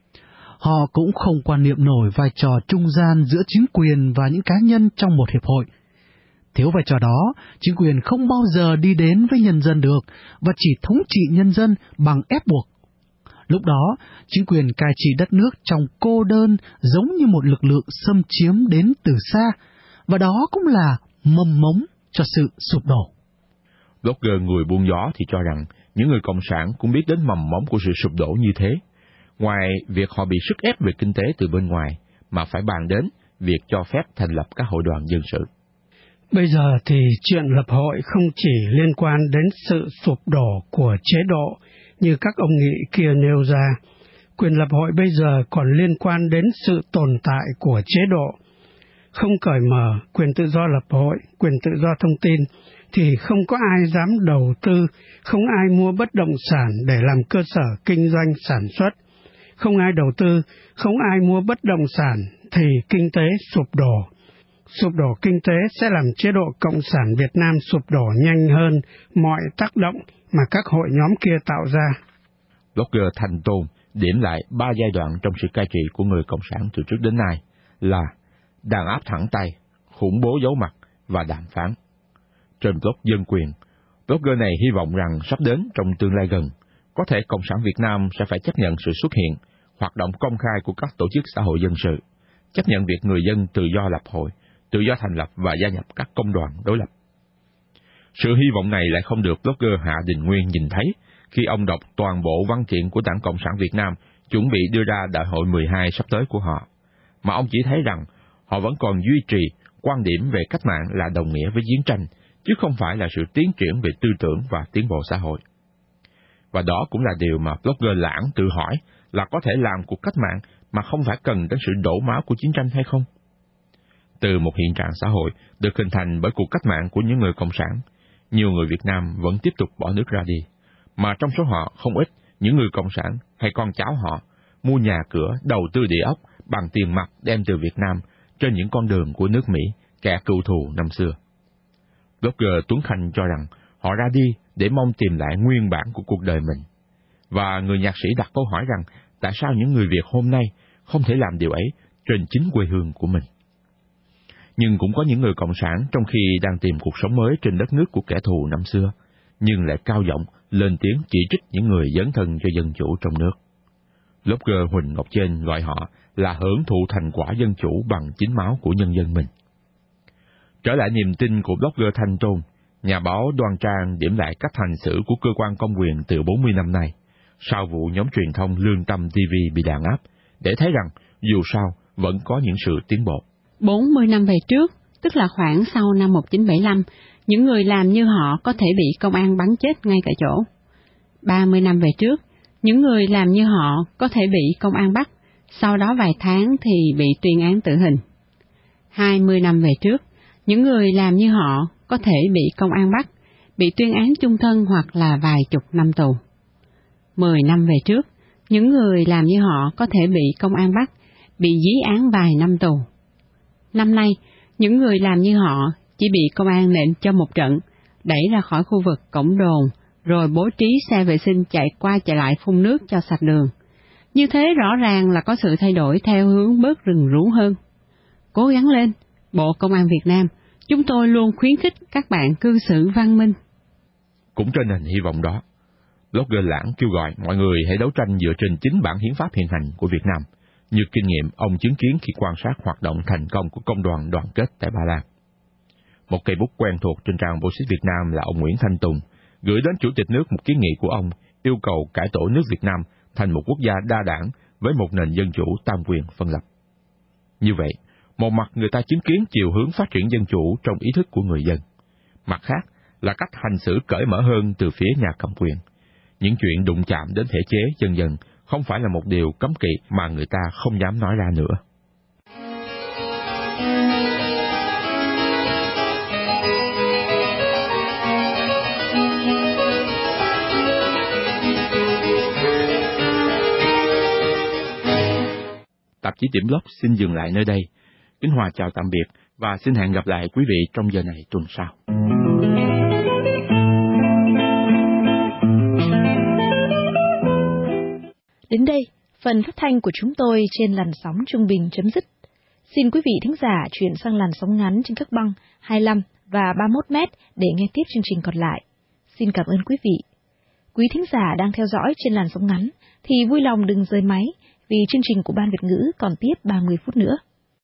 K: Họ cũng không quan niệm nổi vai trò trung gian giữa chính quyền và những cá nhân trong một hiệp hội. Thiếu vai trò đó, chính quyền không bao giờ đi đến với nhân dân được và chỉ thống trị nhân dân bằng ép buộc. Lúc đó, chính quyền cai trị đất nước trong cô đơn giống như một lực lượng xâm chiếm đến từ xa, và đó cũng là mầm mống cho sự sụp đổ.
J: Blogger người buôn gió thì cho rằng những người cộng sản cũng biết đến mầm mống của sự sụp đổ như thế. Ngoài việc họ bị sức ép về kinh tế từ bên ngoài, mà phải bàn đến việc cho phép thành lập các hội đoàn dân sự.
C: Bây giờ thì chuyện lập hội không chỉ liên quan đến sự sụp đổ của chế độ như các ông nghị kia nêu ra. Quyền lập hội bây giờ còn liên quan đến sự tồn tại của chế độ. Không cởi mở quyền tự do lập hội, quyền tự do thông tin, thì không có ai dám đầu tư, không ai mua bất động sản để làm cơ sở kinh doanh sản xuất. Không ai đầu tư, không ai mua bất động sản thì kinh tế sụp đổ. Sụp đổ kinh tế sẽ làm chế độ Cộng sản Việt Nam sụp đổ nhanh hơn mọi tác động mà các hội nhóm kia tạo ra.
J: Blogger Thành Tôn điểm lại 3 giai đoạn trong sự cai trị của người Cộng sản từ trước đến nay là đàn áp thẳng tay, khủng bố giấu mặt và đàm phán. Trên blog Dân Quyền, blogger này hy vọng rằng sắp đến trong tương lai gần, có thể Cộng sản Việt Nam sẽ phải chấp nhận sự xuất hiện, hoạt động công khai của các tổ chức xã hội dân sự, chấp nhận việc người dân tự do lập hội, tự do thành lập và gia nhập các công đoàn đối lập. Sự hy vọng này lại không được blogger Hạ Đình Nguyên nhìn thấy khi ông đọc toàn bộ văn kiện của Đảng Cộng sản Việt Nam chuẩn bị đưa ra Đại hội 12 sắp tới của họ, mà ông chỉ thấy rằng họ vẫn còn duy trì quan điểm về cách mạng là đồng nghĩa với chiến tranh, chứ không phải là sự tiến triển về tư tưởng và tiến bộ xã hội. Và đó cũng là điều mà blogger Lãng tự hỏi là có thể làm cuộc cách mạng mà không phải cần đến sự đổ máu của chiến tranh hay không? Từ một hiện trạng xã hội được hình thành bởi cuộc cách mạng của những người Cộng sản, nhiều người Việt Nam vẫn tiếp tục bỏ nước ra đi, mà trong số họ không ít những người Cộng sản hay con cháu họ mua nhà cửa, đầu tư địa ốc bằng tiền mặt đem từ Việt Nam trên những con đường của nước Mỹ, kẻ cựu thù năm xưa. Blogger Tuấn Khanh cho rằng họ ra đi để mong tìm lại nguyên bản của cuộc đời mình. Và người nhạc sĩ đặt câu hỏi rằng tại sao những người Việt hôm nay không thể làm điều ấy trên chính quê hương của mình. Nhưng cũng có những người Cộng sản trong khi đang tìm cuộc sống mới trên đất nước của kẻ thù năm xưa, nhưng lại cao giọng lên tiếng chỉ trích những người dấn thân cho dân chủ trong nước. Blogger Huỳnh Ngọc Trên gọi họ là hưởng thụ thành quả dân chủ bằng chính máu của nhân dân mình. Trở lại niềm tin của blogger Thanh Tôn, nhà báo Đoan Trang điểm lại cách hành xử của cơ quan công quyền từ 40 năm nay, sau vụ nhóm truyền thông Lương Tâm TV bị đàn áp, để thấy rằng dù sao vẫn có những sự tiến bộ.
L: 40 năm về trước, tức là khoảng sau năm 1975, những người làm như họ có thể bị công an bắn chết ngay tại chỗ. 30 năm về trước, những người làm như họ có thể bị công an bắt, sau đó vài tháng thì bị tuyên án tử hình. 20 năm về trước, những người làm như họ có thể bị công an bắt, bị tuyên án chung thân hoặc là vài chục năm tù. 10 năm về trước, những người làm như họ có thể bị công an bắt, bị dí án vài năm tù. Năm nay, những người làm như họ chỉ bị công an nện cho một trận, đẩy ra khỏi khu vực cổng đồn, rồi bố trí xe vệ sinh chạy qua chạy lại phun nước cho sạch đường. Như thế rõ ràng là có sự thay đổi theo hướng bớt rừng rú hơn. Cố gắng lên, Bộ Công an Việt Nam, chúng tôi luôn khuyến khích các bạn cư xử văn minh.
J: Cũng trên nền hy vọng đó, blogger Lãng kêu gọi mọi người hãy đấu tranh dựa trên chính bản hiến pháp hiện hành của Việt Nam, như kinh nghiệm ông chứng kiến khi quan sát hoạt động thành công của công đoàn đoàn kết tại Ba Lan. Một cây bút quen thuộc trên trang Báo Chí Việt Nam là ông Nguyễn Thanh Tùng gửi đến Chủ tịch nước một kiến nghị của ông yêu cầu cải tổ nước Việt Nam thành một quốc gia đa đảng với một nền dân chủ tam quyền phân lập. Như vậy, một mặt người ta chứng kiến chiều hướng phát triển dân chủ trong ý thức của người dân, mặt khác là cách hành xử cởi mở hơn từ phía nhà cầm quyền. Những chuyện đụng chạm đến thể chế dần dần không phải là một điều cấm kỵ mà người ta không dám nói ra nữa. Tạp chí Điểm Blog xin dừng lại nơi đây. Kính Hòa chào tạm biệt và xin hẹn gặp lại quý vị trong giờ này tuần sau.
B: Đến đây, phần phát thanh của chúng tôi trên làn sóng trung bình chấm dứt. Xin quý vị thính giả chuyển sang làn sóng ngắn trên các băng 25 và 31 mét để nghe tiếp chương trình còn lại. Xin cảm ơn quý vị. Quý thính giả đang theo dõi trên làn sóng ngắn thì vui lòng đừng rời máy vì chương trình của Ban Việt ngữ còn tiếp 30 phút nữa.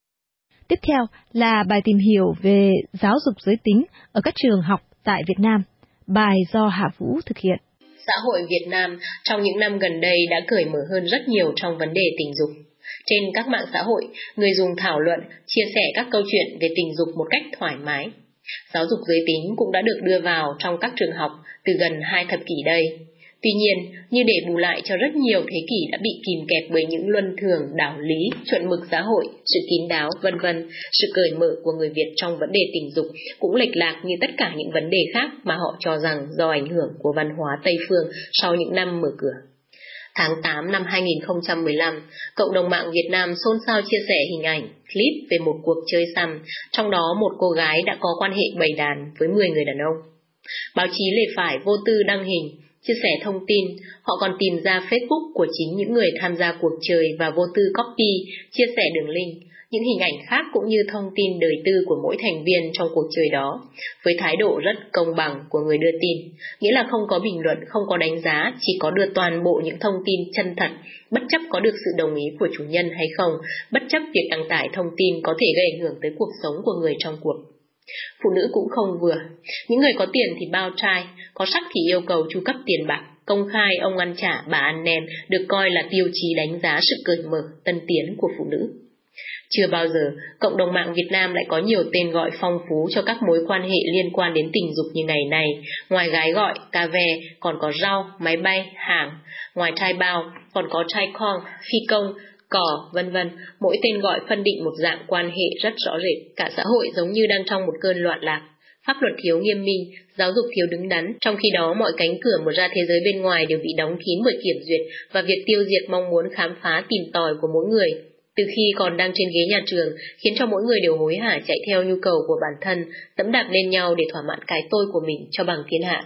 B: Tiếp theo là bài tìm hiểu về giáo dục giới tính ở các trường học tại Việt Nam. Bài do Hạ Vũ thực hiện.
M: Xã hội Việt Nam trong những năm gần đây đã cởi mở hơn rất nhiều trong vấn đề tình dục. Trên các mạng xã hội, người dùng thảo luận, chia sẻ các câu chuyện về tình dục một cách thoải mái. Giáo dục giới tính cũng đã được đưa vào trong các trường học từ gần 2 thập kỷ đây. Tuy nhiên, như để bù lại cho rất nhiều thế kỷ đã bị kìm kẹp bởi những luân thường, đạo lý, chuẩn mực xã hội, sự kín đáo, vân vân, sự cởi mở của người Việt trong vấn đề tình dục cũng lệch lạc như tất cả những vấn đề khác mà họ cho rằng do ảnh hưởng của văn hóa Tây phương sau những năm mở cửa. Tháng 8 năm 2015, cộng đồng mạng Việt Nam xôn xao chia sẻ hình ảnh, clip về một cuộc chơi xăm, trong đó một cô gái đã có quan hệ bầy đàn với 10 người đàn ông. Báo chí lề phải vô tư đăng hình, chia sẻ thông tin, họ còn tìm ra Facebook của chính những người tham gia cuộc chơi và vô tư copy, chia sẻ đường link, những hình ảnh khác cũng như thông tin đời tư của mỗi thành viên trong cuộc chơi đó, với thái độ rất công bằng của người đưa tin, nghĩa là không có bình luận, không có đánh giá, chỉ có đưa toàn bộ những thông tin chân thật, bất chấp có được sự đồng ý của chủ nhân hay không, bất chấp việc đăng tải thông tin có thể gây ảnh hưởng tới cuộc sống của người trong cuộc. Phụ nữ cũng không vừa, những người có tiền thì bao trai, có sắc thì yêu cầu chu cấp tiền bạc, công khai ông ăn chả bà ăn nem được coi là tiêu chí đánh giá sự cởi mở, tân tiến của phụ nữ. Chưa bao giờ cộng đồng mạng Việt Nam lại có nhiều tên gọi phong phú cho các mối quan hệ liên quan đến tình dục như ngày này. Ngoài gái gọi, cà ve, còn có rau, máy bay, hàng. Ngoài trai bao, còn có trai con, phi công, cỏ, vân vân. Mỗi tên gọi phân định một dạng quan hệ rất rõ rệt. Cả xã hội giống như đang trong một cơn loạn lạc. Pháp luật thiếu nghiêm minh, giáo dục thiếu đứng đắn, trong khi đó mọi cánh cửa mở ra thế giới bên ngoài đều bị đóng kín bởi kiểm duyệt và việc tiêu diệt mong muốn khám phá tìm tòi của mỗi người. Từ khi còn đang trên ghế nhà trường, khiến cho mỗi người đều hối hả chạy theo nhu cầu của bản thân, dẫm đạp lên nhau để thỏa mãn cái tôi của mình cho bằng thiên hạ.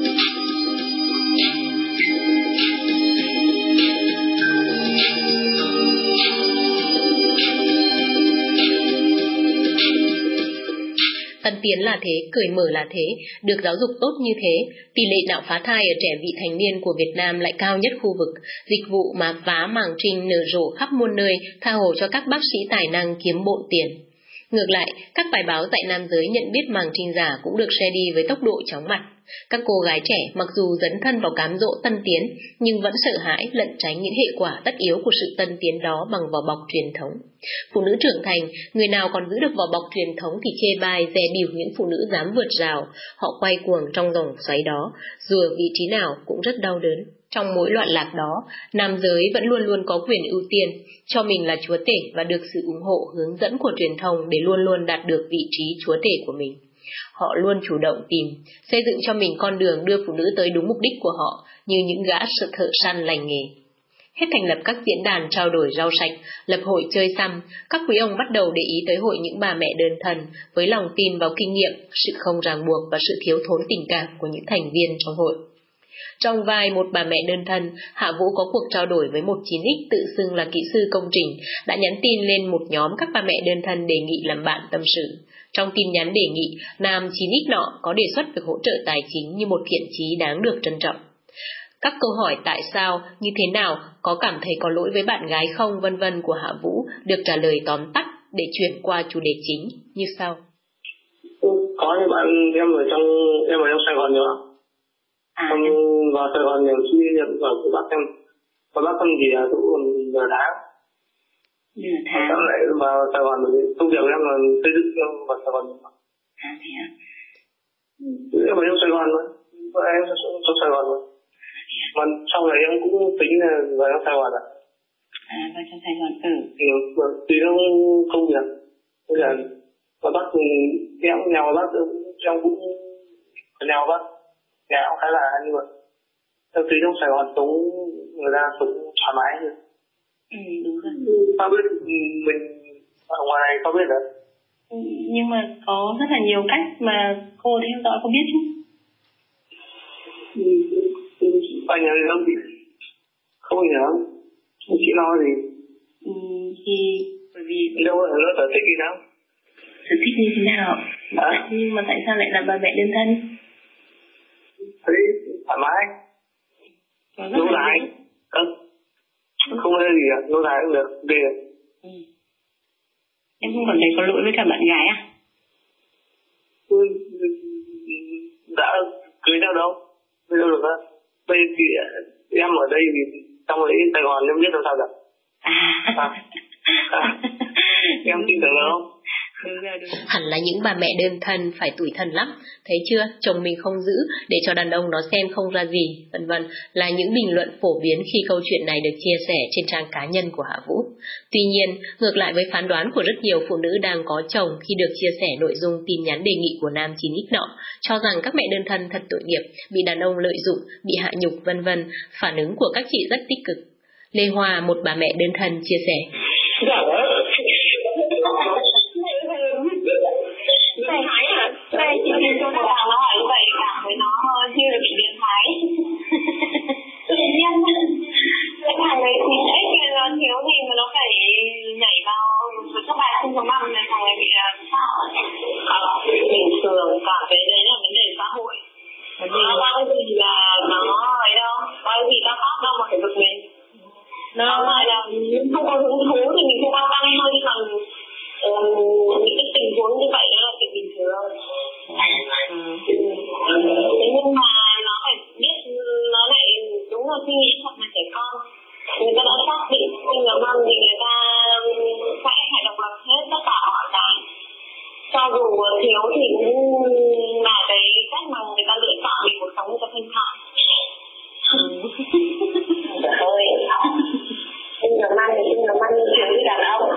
M: Tân tiến là thế, cởi mở là thế, được giáo dục tốt như thế, tỷ lệ nạo phá thai ở trẻ vị thành niên của Việt Nam lại cao nhất khu vực, dịch vụ mà phá màng trinh nở rộ khắp muôn nơi, tha hồ cho các bác sĩ tài năng kiếm bộn tiền. Ngược lại, các bài báo tại nam giới nhận biết màng trinh giả cũng được share đi với tốc độ chóng mặt. Các cô gái trẻ mặc dù dấn thân vào cám dỗ tân tiến, nhưng vẫn sợ hãi lẩn tránh những hệ quả tất yếu của sự tân tiến đó bằng vỏ bọc truyền thống. Phụ nữ trưởng thành, người nào còn giữ được vỏ bọc truyền thống thì chê bai, dè bỉu những phụ nữ dám vượt rào. Họ quay cuồng trong dòng xoáy đó, dù ở vị trí nào cũng rất đau đớn. Trong mối loạn lạc đó, nam giới vẫn luôn luôn có quyền ưu tiên, cho mình là chúa tể và được sự ủng hộ hướng dẫn của truyền thông để luôn luôn đạt được vị trí chúa tể của mình. Họ luôn chủ động tìm, xây dựng cho mình con đường đưa phụ nữ tới đúng mục đích của họ, như những gã thợ săn lành nghề. Hết thành lập các diễn đàn trao đổi rau sạch, lập hội chơi xăm, các quý ông bắt đầu để ý tới hội những bà mẹ đơn thân, với lòng tin vào kinh nghiệm, sự không ràng buộc và sự thiếu thốn tình cảm của những thành viên trong hội. Trong vai một bà mẹ đơn thân, Hạ Vũ có cuộc trao đổi với một 9X tự xưng là kỹ sư công trình, đã nhắn tin lên một nhóm các bà mẹ đơn thân đề nghị làm bạn tâm sự. Trong tin nhắn đề nghị, nam 9X nọ có đề xuất việc hỗ trợ tài chính như một thiện chí đáng được trân trọng. Các câu hỏi tại sao, như thế nào, có cảm thấy có lỗi với bạn gái không, vân vân của Hạ Vũ được trả lời tóm tắt để chuyển qua chủ đề chính như sau.
N: Có những bạn em ở trong Sài Gòn nữa. Xong vào Sài Gòn nhiều khi nhận vào của bác em. Có bác em thì cũng giờ tháng. Xong lại vào Sài Gòn rồi công việc em là xây dựng vào Sài Gòn.
M: Thế ạ?
N: Em ở trong Sài Gòn thôi. Em trong Sài Gòn thôi. Mà sau này em cũng tính là vào trong Sài Gòn ạ.
M: Vào trong Sài Gòn,
N: Tùy theo công việc. Bây giờ mà bác em nghèo bác em cũng nghèo bác. Nhà cũng khá là như vậy. Theo tí trong Sài Gòn sống người ta sống thoải mái hơn.
M: Đúng rồi.
N: Sao biết mình ở ngoài này có biết được?
M: Nhưng mà có rất là nhiều cách mà cô theo dõi có biết chứ?
N: Anh nhớ không? Không nhớ. Chị lo gì?
O: Thì bởi vì
N: đâu là nó sở thích gì đâu?
O: Sở thích như thế nào? Nhưng mà tại sao lại là bà mẹ đơn thân?
N: Thấy thoải mái. Lâu dài. Không có gì à? Lâu dài cũng được. Đi.
O: Em không còn thấy có lỗi với cả bạn gái à?
N: Đã cưới nhau đâu? Bây giờ được á. Bây thì em ở đây thì trong đấy Sài Gòn em biết làm sao được. Em tin tưởng đâu?
M: Hẳn là những bà mẹ đơn thân phải tủi thân lắm. Thấy chưa, chồng mình không giữ để cho đàn ông nó xem không ra gì, vân vân, là những bình luận phổ biến khi câu chuyện này được chia sẻ trên trang cá nhân của Hạ Vũ. Tuy nhiên, ngược lại với phán đoán của rất nhiều phụ nữ đang có chồng khi được chia sẻ nội dung tin nhắn đề nghị của nam 9X nọ, cho rằng các mẹ đơn thân thật tội nghiệp, bị đàn ông lợi dụng, bị hạ nhục, vân vân, phản ứng của các chị rất tích cực. Lê Hoa, một bà mẹ đơn thân, chia sẻ:
E: Thầy hỏi hả? Đây chị tin cho nó bảo nó hỏi như vậy cảm với nó như là bị điện thái. Tự nhiên cái thằng này thì ấy là thiếu gì mà nó phải nhảy vào với các bạn không có mầm này, thằng này bị sao? Bình thường cả cái đấy là vấn đề xã hội. Nó bao gì là nó ấy đâu, bao gì ta khóc đâu mà phải bực mình. Nó lại là không có hứng thú thì mình không quan tâm thôi, nhưng mà những cái tình huống như vậy đó là chuyện bình thường. Thế nhưng mà nó phải biết, nó lại đúng là suy nghĩ thật là trẻ con. Người ta đã xác định sinh nở mầm thì người ta sẽ phải độc lập hết tất cả mọi cái. Cho dù thiếu thì cũng là cái cách mà người ta lựa chọn để cuộc sống người ta thanh thản. Trời ơi, sinh nở mầm thì sinh nở mầm như thiếu đi đàn ông.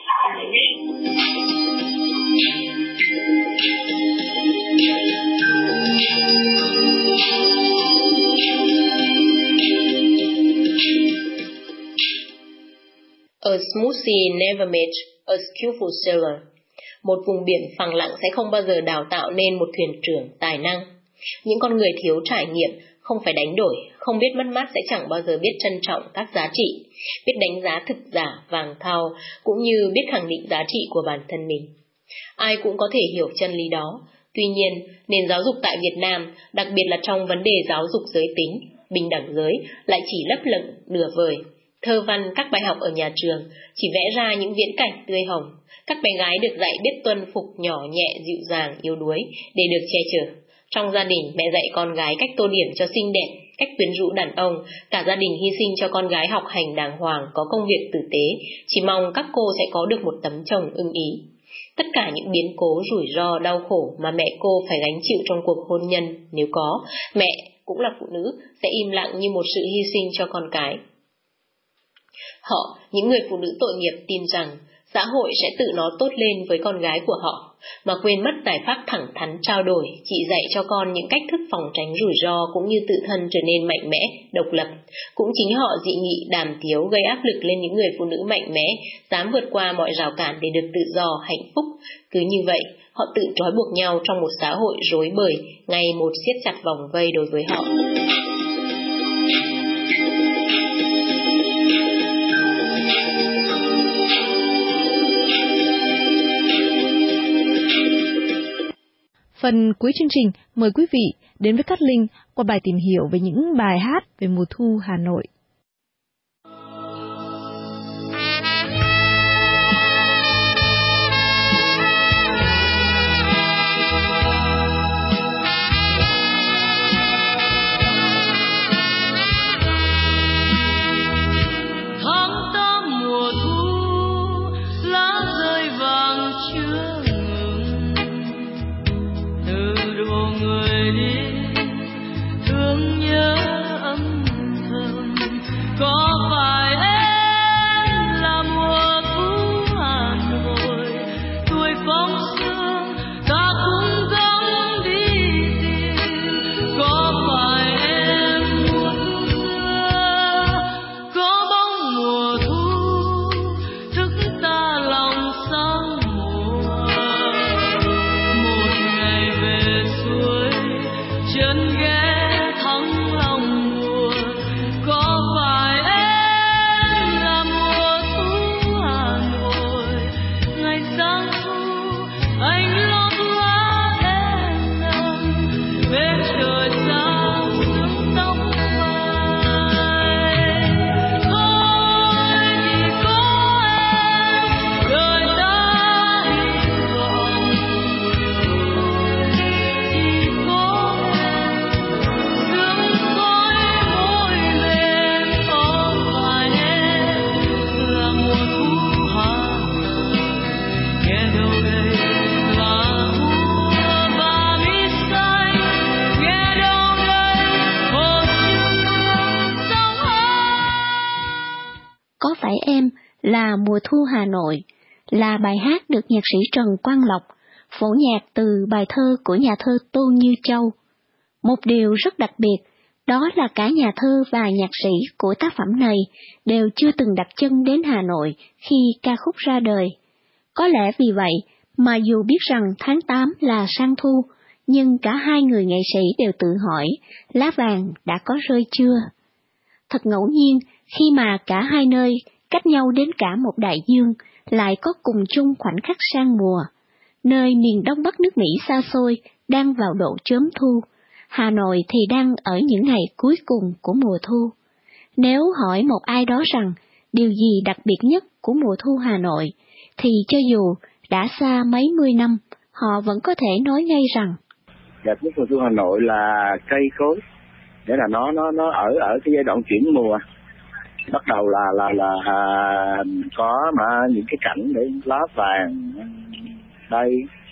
M: A smooth sea never made a skillful sailor. Một vùng biển phẳng lặng sẽ không bao giờ đào tạo nên một thuyền trưởng tài năng. Những con người thiếu trải nghiệm, không phải đánh đổi, không biết mất mát sẽ chẳng bao giờ biết trân trọng các giá trị, biết đánh giá thực giả, vàng thau, cũng như biết khẳng định giá trị của bản thân mình. Ai cũng có thể hiểu chân lý đó. Tuy nhiên, nền giáo dục tại Việt Nam, đặc biệt là trong vấn đề giáo dục giới tính, bình đẳng giới, lại chỉ lấp lửng nửa vời. Thơ văn, các bài học ở nhà trường chỉ vẽ ra những viễn cảnh tươi hồng. Các bé gái được dạy biết tuân phục, nhỏ nhẹ, dịu dàng, yếu đuối để được che chở. Trong gia đình, mẹ dạy con gái cách tô điểm cho xinh đẹp, cách quyến rũ đàn ông. Cả gia đình hy sinh cho con gái học hành đàng hoàng, có công việc tử tế, chỉ mong các cô sẽ có được một tấm chồng ưng ý. Tất cả những biến cố, rủi ro, đau khổ mà mẹ cô phải gánh chịu trong cuộc hôn nhân, nếu có, mẹ cũng là phụ nữ, sẽ im lặng như một sự hy sinh cho con cái. Họ, những người phụ nữ tội nghiệp, tin rằng xã hội sẽ tự nó tốt lên với con gái của họ, mà quên mất giải pháp thẳng thắn trao đổi, chỉ dạy cho con những cách thức phòng tránh rủi ro cũng như tự thân trở nên mạnh mẽ, độc lập. Cũng chính họ dị nghị, đàm tiếu gây áp lực lên những người phụ nữ mạnh mẽ, dám vượt qua mọi rào cản để được tự do, hạnh phúc. Cứ như vậy, họ tự trói buộc nhau trong một xã hội rối bời, ngày một siết chặt vòng vây đối với họ.
B: Phần cuối chương trình, mời quý vị đến với Cát Linh qua bài tìm hiểu về những bài hát về mùa thu Hà Nội.
P: Người đi thương nhớ âm thầm là Mùa thu Hà Nội là bài hát được nhạc sĩ Trần Quang Lộc phổ nhạc từ bài thơ của nhà thơ Tô Như Châu. Một điều rất đặc biệt, đó là cả nhà thơ và nhạc sĩ của tác phẩm này đều chưa từng đặt chân đến Hà Nội khi ca khúc ra đời. Có lẽ vì vậy mà dù biết rằng tháng 8 là sang thu, nhưng cả hai người nghệ sĩ đều tự hỏi lá vàng đã có rơi chưa. Thật ngẫu nhiên khi mà cả hai nơi cách nhau đến cả một đại dương lại có cùng chung khoảnh khắc sang mùa. Nơi miền Đông Bắc nước Mỹ xa xôi đang vào độ chớm thu, Hà Nội thì đang ở những ngày cuối cùng của mùa thu. Nếu hỏi một ai đó rằng điều gì đặc biệt nhất của mùa thu Hà Nội, thì cho dù đã xa mấy mươi năm, họ vẫn có thể nói ngay rằng
Q: đẹp nhất mùa thu Hà Nội là cây cối, để là nó ở cái giai đoạn chuyển mùa. Bắt đầu là có mà những cái cảnh để lá vàng đây,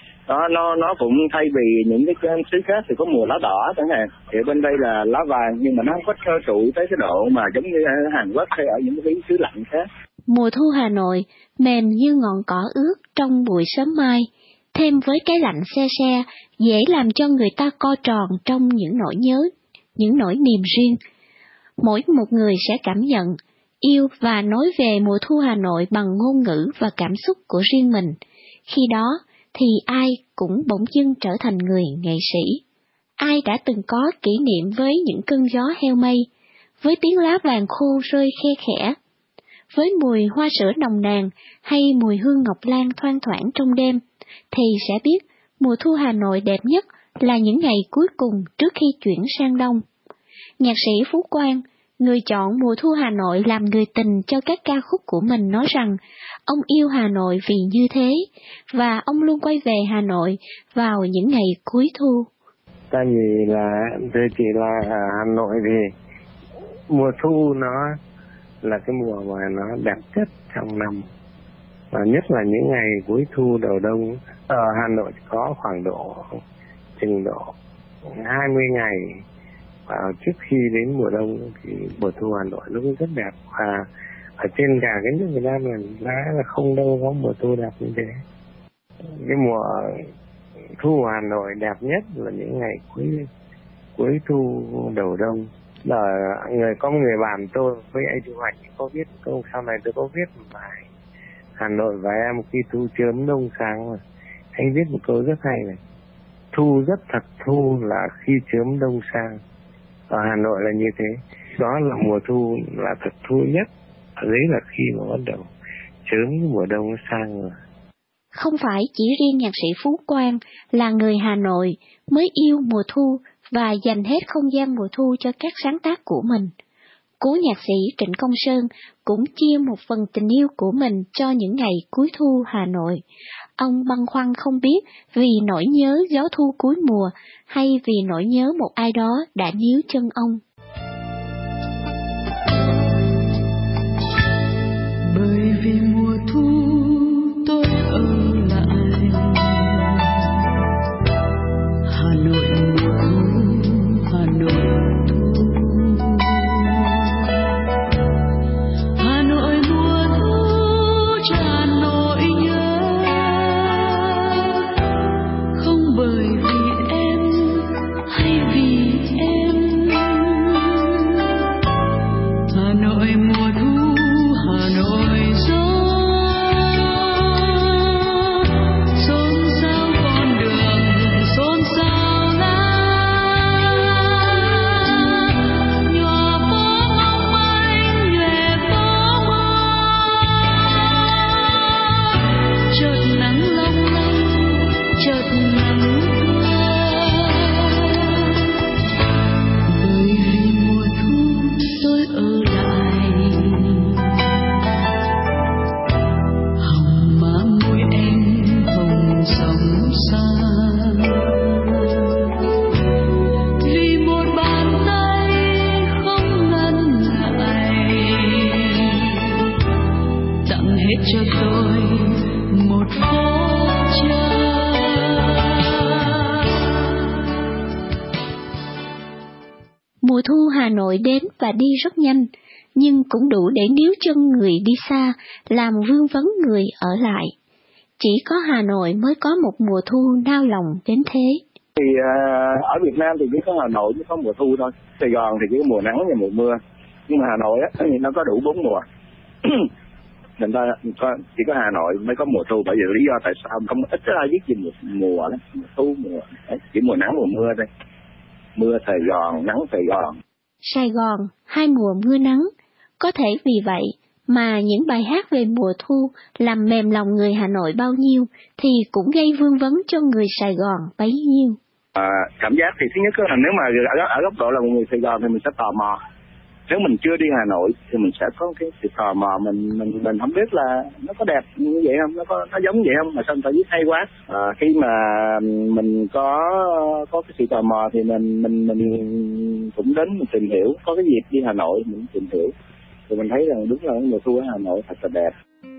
Q: nó cũng thay vì những cái xứ khác thì có mùa lá đỏ chẳng hạn, thì bên đây là lá vàng nhưng mà nó không có trơ trụi tới cái độ mà giống như ở Hàn Quốc hay ở những cái xứ lạnh khác.
P: Mùa thu Hà Nội mềm như ngọn cỏ ướt trong buổi sớm mai, thêm với cái lạnh se se dễ làm cho người ta co tròn trong những nỗi nhớ, những nỗi niềm riêng. Mỗi một người sẽ cảm nhận, yêu và nói về mùa thu Hà Nội bằng ngôn ngữ và cảm xúc của riêng mình. Khi đó thì ai cũng bỗng dưng trở thành người nghệ sĩ. Ai đã từng có kỷ niệm với những cơn gió heo mây, với tiếng lá vàng khô rơi khe khẽ, với mùi hoa sữa nồng nàn hay mùi hương ngọc lan thoang thoảng trong đêm, thì sẽ biết mùa thu Hà Nội đẹp nhất là những ngày cuối cùng trước khi chuyển sang đông. Nhạc sĩ Phú Quang, người chọn mùa thu Hà Nội làm người tình cho các ca khúc của mình, nói rằng ông yêu Hà Nội vì như thế, và ông luôn quay về Hà Nội vào những ngày cuối thu.
R: Tại vì là tôi chỉ là Hà Nội thì mùa thu nó là cái mùa mà nó đẹp nhất trong năm, và nhất là những ngày cuối thu đầu đông. Ở Hà Nội có khoảng chừng độ 20 ngày vào trước khi đến mùa đông thì mùa thu Hà Nội nó cũng rất đẹp, và ở trên cả cái nước Việt Nam là không đâu có mùa thu đẹp như thế. Cái mùa thu Hà Nội đẹp nhất là những ngày cuối thu đầu đông. Có một người bạn tôi với anh Thu Hoạch có viết câu, sau này tôi có viết một bài Hà Nội và em khi thu chớm đông sáng mà. Anh viết một câu rất hay này: thu rất thật thu là khi chớm đông sang. Ở Hà Nội là như thế, đó là mùa thu là thật thu nhất, ở đấy là khi mà bắt đầu chớm mùa đông sang rồi.
P: Không phải chỉ riêng nhạc sĩ Phú Quang là người Hà Nội mới yêu mùa thu và dành hết không gian mùa thu cho các sáng tác của mình. Cố nhạc sĩ Trịnh Công Sơn cũng chia một phần tình yêu của mình cho những ngày cuối thu Hà Nội. Ông băn khoăn không biết vì nỗi nhớ gió thu cuối mùa hay vì nỗi nhớ một ai đó đã níu chân ông.
S: Bởi vì mùa thu tôi ở lại Hà Nội mùa thu, Hà Nội thu, Hà Nội mùa thu tràn nỗi nhớ, không bởi vì em hay vì em. Hà Nội mùa thu, Hà Nội gió, xôn xao con đường, xôn xao lá, nhòa phố mong manh, nhòe phố mơ, chợt nắng long lanh, chợt nắng mưa. Bởi vì mùa thu tôi ở lại, hồng má môi em hồng sóng xa, vì một bàn tay không ngần ngại tặng hết cho tôi một phố cha.
P: Mùa thu Hà Nội đến và đi rất nhanh, nhưng cũng đủ để níu chân người đi xa, làm vương vấn người ở lại. Chỉ có Hà Nội mới có một mùa thu nao lòng đến thế.
Q: Thì ở Việt Nam thì chỉ có Hà Nội mới có mùa thu thôi. Sài Gòn thì chỉ có mùa nắng và mùa mưa. Nhưng mà Hà Nội á thì nó có đủ 4 mùa. Thành ra chỉ có Hà Nội mới có mùa thu, bởi vì lý do tại sao không ít ai viết về mùa đó, mùa thu, chỉ mùa nắng mùa mưa thôi. Mưa Sài Gòn, nắng Sài Gòn.
P: Sài Gòn, 2 mùa mưa nắng. Có thể vì vậy mà những bài hát về mùa thu làm mềm lòng người Hà Nội bao nhiêu thì cũng gây vương vấn cho người Sài Gòn bấy nhiêu.
Q: Cảm giác thì thứ nhất là nếu mà ở góc độ là một người Sài Gòn thì mình sẽ tò mò. Nếu mình chưa đi Hà Nội thì mình sẽ có cái sự tò mò, mình không biết là nó có đẹp như vậy không, nó giống vậy không, mà sao người ta viết hay quá. Khi mà mình có cái sự tò mò thì mình cũng đến mình tìm hiểu, có cái dịp đi Hà Nội mình tìm hiểu, thì mình thấy rằng đúng là mùa thu ở Hà Nội thật là đẹp.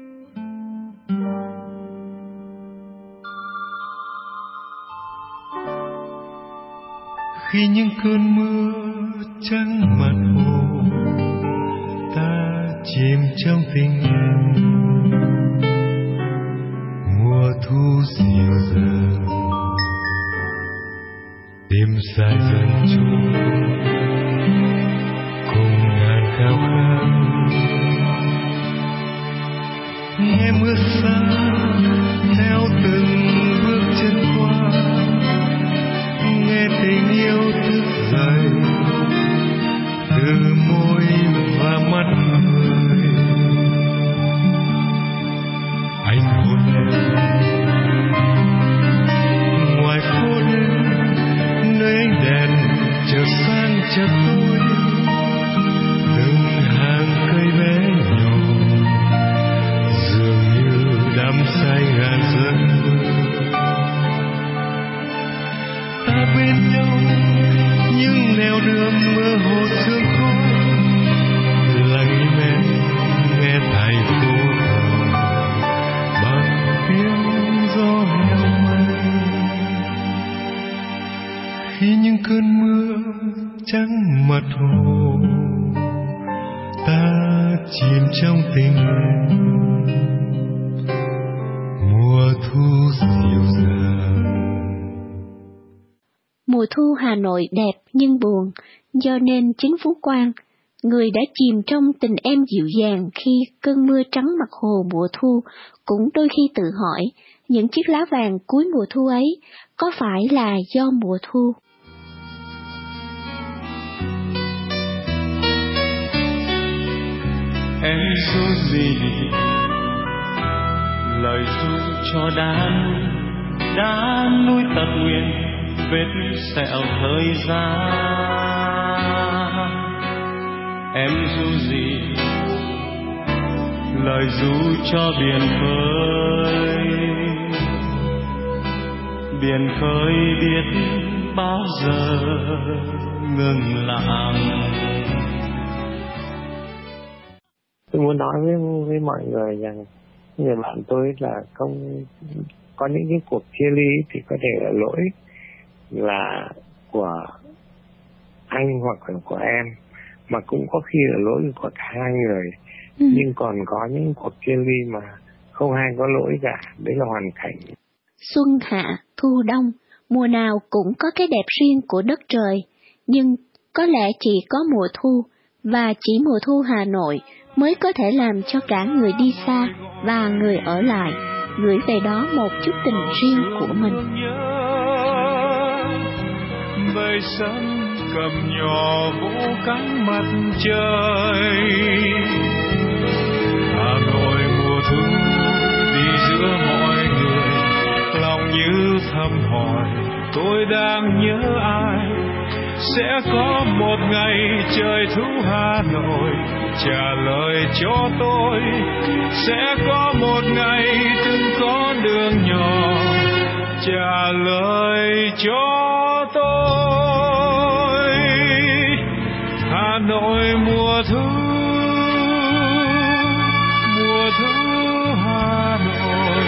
S: Khi những cơn mưa trắng mặt hồ, ta chìm trong tình yêu, mùa thu dịu dàng, đêm dài dần trôi cùng ngàn khao khát. Nghe mưa xa theo từng bước chân qua, nghe tình yêu thức dậy từ môi và mắt người. Anh hôn em ngoài phố đêm, nơi ánh đèn chợt sáng chợt tối, từng hàng cây bé nhỏ dường như đắm say ngàn giấc mơ. Ta bên nhau những nẻo đường mơ hồ sương khói, lặng lẽ nghe thành phố bằng tiếng gió heo mây. Khi những cơn mưa trắng mặt hồ, ta chìm trong tình yêu, mùa thu dịu dàng.
P: Mùa thu Hà Nội đẹp nhưng buồn, do nên chính Phú Quang, người đã chìm trong tình em dịu dàng khi cơn mưa trắng mặt hồ mùa thu, cũng đôi khi tự hỏi, những chiếc lá vàng cuối mùa thu ấy có phải là do mùa thu?
S: Em ru gì lời ru cho đá núi tật nguyền vết sẹo thời gian. Em ru gì lời ru cho biển khơi biết bao giờ ngừng lặng.
R: Tôi muốn nói với mọi người rằng người bạn tôi là không có những cái cuộc chia ly thì có thể là lỗi là của anh hoặc là của em, mà cũng có khi là lỗi của cả hai người. Nhưng còn có những cuộc chia ly mà không ai có lỗi cả, đấy là hoàn cảnh.
P: Xuân hạ, thu đông, mùa nào cũng có cái đẹp riêng của đất trời, nhưng có lẽ chỉ có mùa thu, và chỉ mùa thu Hà Nội mới có thể làm cho cả người đi xa và người ở lại gửi về đó một chút tình riêng của mình.
S: Bầy sân cầm nhỏ vỗ cánh mặt trời, Hà Nội mùa thu đi giữa mọi người, lòng như thầm hỏi tôi đang nhớ ai. Sẽ có một ngày trời thu Hà Nội trả lời cho tôi, sẽ có một ngày từng con đường nhỏ trả lời cho tôi. Hà Nội mùa thu Hà Nội,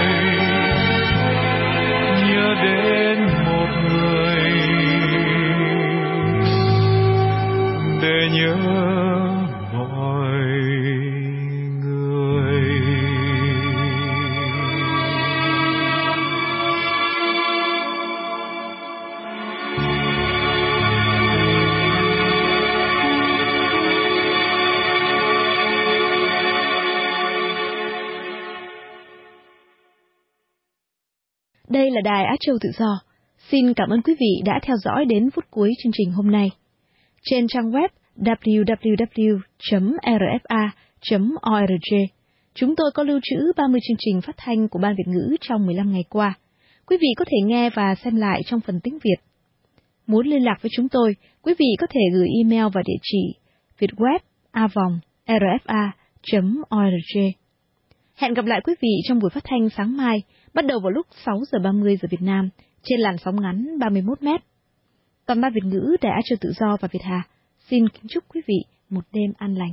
S: nhớ đến một người để nhớ mọi
B: Đây là Đài Á Châu Tự Do. Xin cảm ơn quý vị đã theo dõi đến phút cuối chương trình hôm nay. Trên trang web www.rfa.org, chúng tôi có lưu trữ 30 chương trình phát thanh của Ban Việt ngữ trong 15 ngày qua. Quý vị có thể nghe và xem lại trong phần tiếng Việt. Muốn liên lạc với chúng tôi, quý vị có thể gửi email vào địa chỉ vietweb@rfa.org. Hẹn gặp lại quý vị trong buổi phát thanh sáng mai, bắt đầu vào lúc 6 giờ 30 giờ Việt Nam, trên làn sóng ngắn 31 mét. Toàn Ban Việt ngữ Đài Á Châu Tự Do và Việt Hà xin kính chúc quý vị một đêm an lành.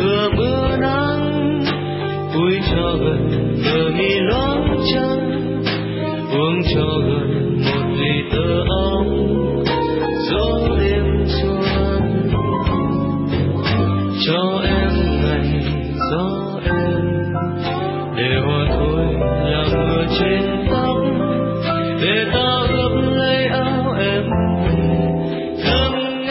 S: Cuối cho gần bờ mi loáng trăng cho gần một ly tơ ấm gió đêm xuân, cho em ngày gió em để hoa thôi làm mưa trên tóc, để ta gấp lấy áo em thơm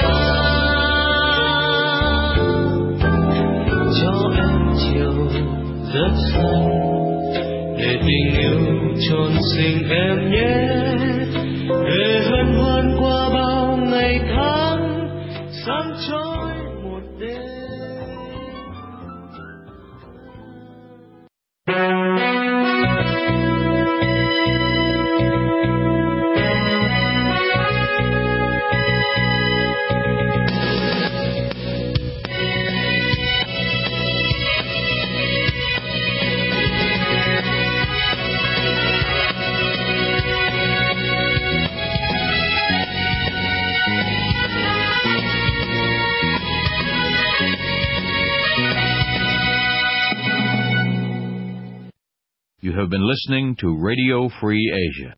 S: ngát, cho em chiều rất xanh để tình yêu tròn sinh em nhé, để hân hoan qua bao ngày tháng sáng chói một đêm.
A: You have been listening to Radio Free Asia.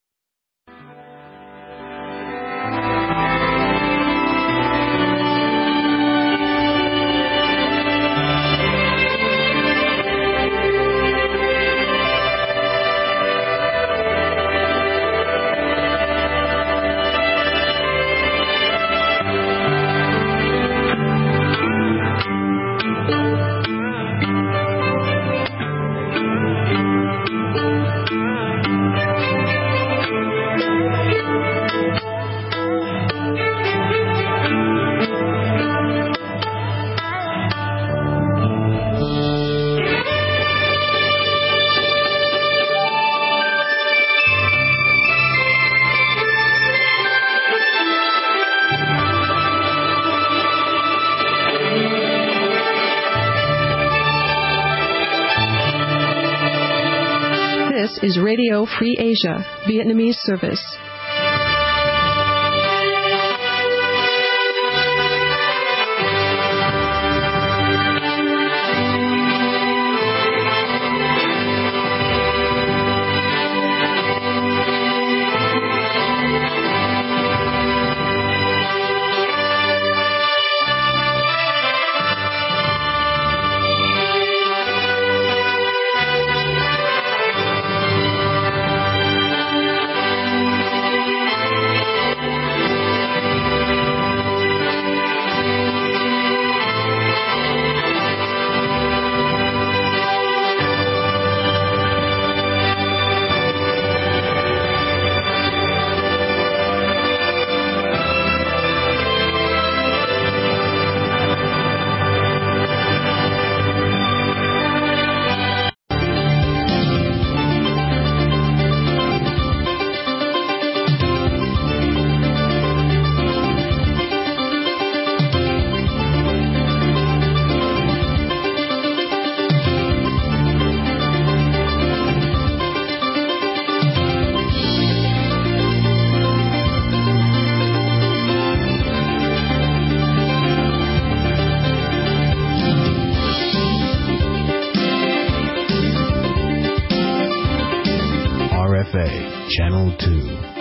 T: This is Radio Free Asia, Vietnamese service.
U: Channel 2.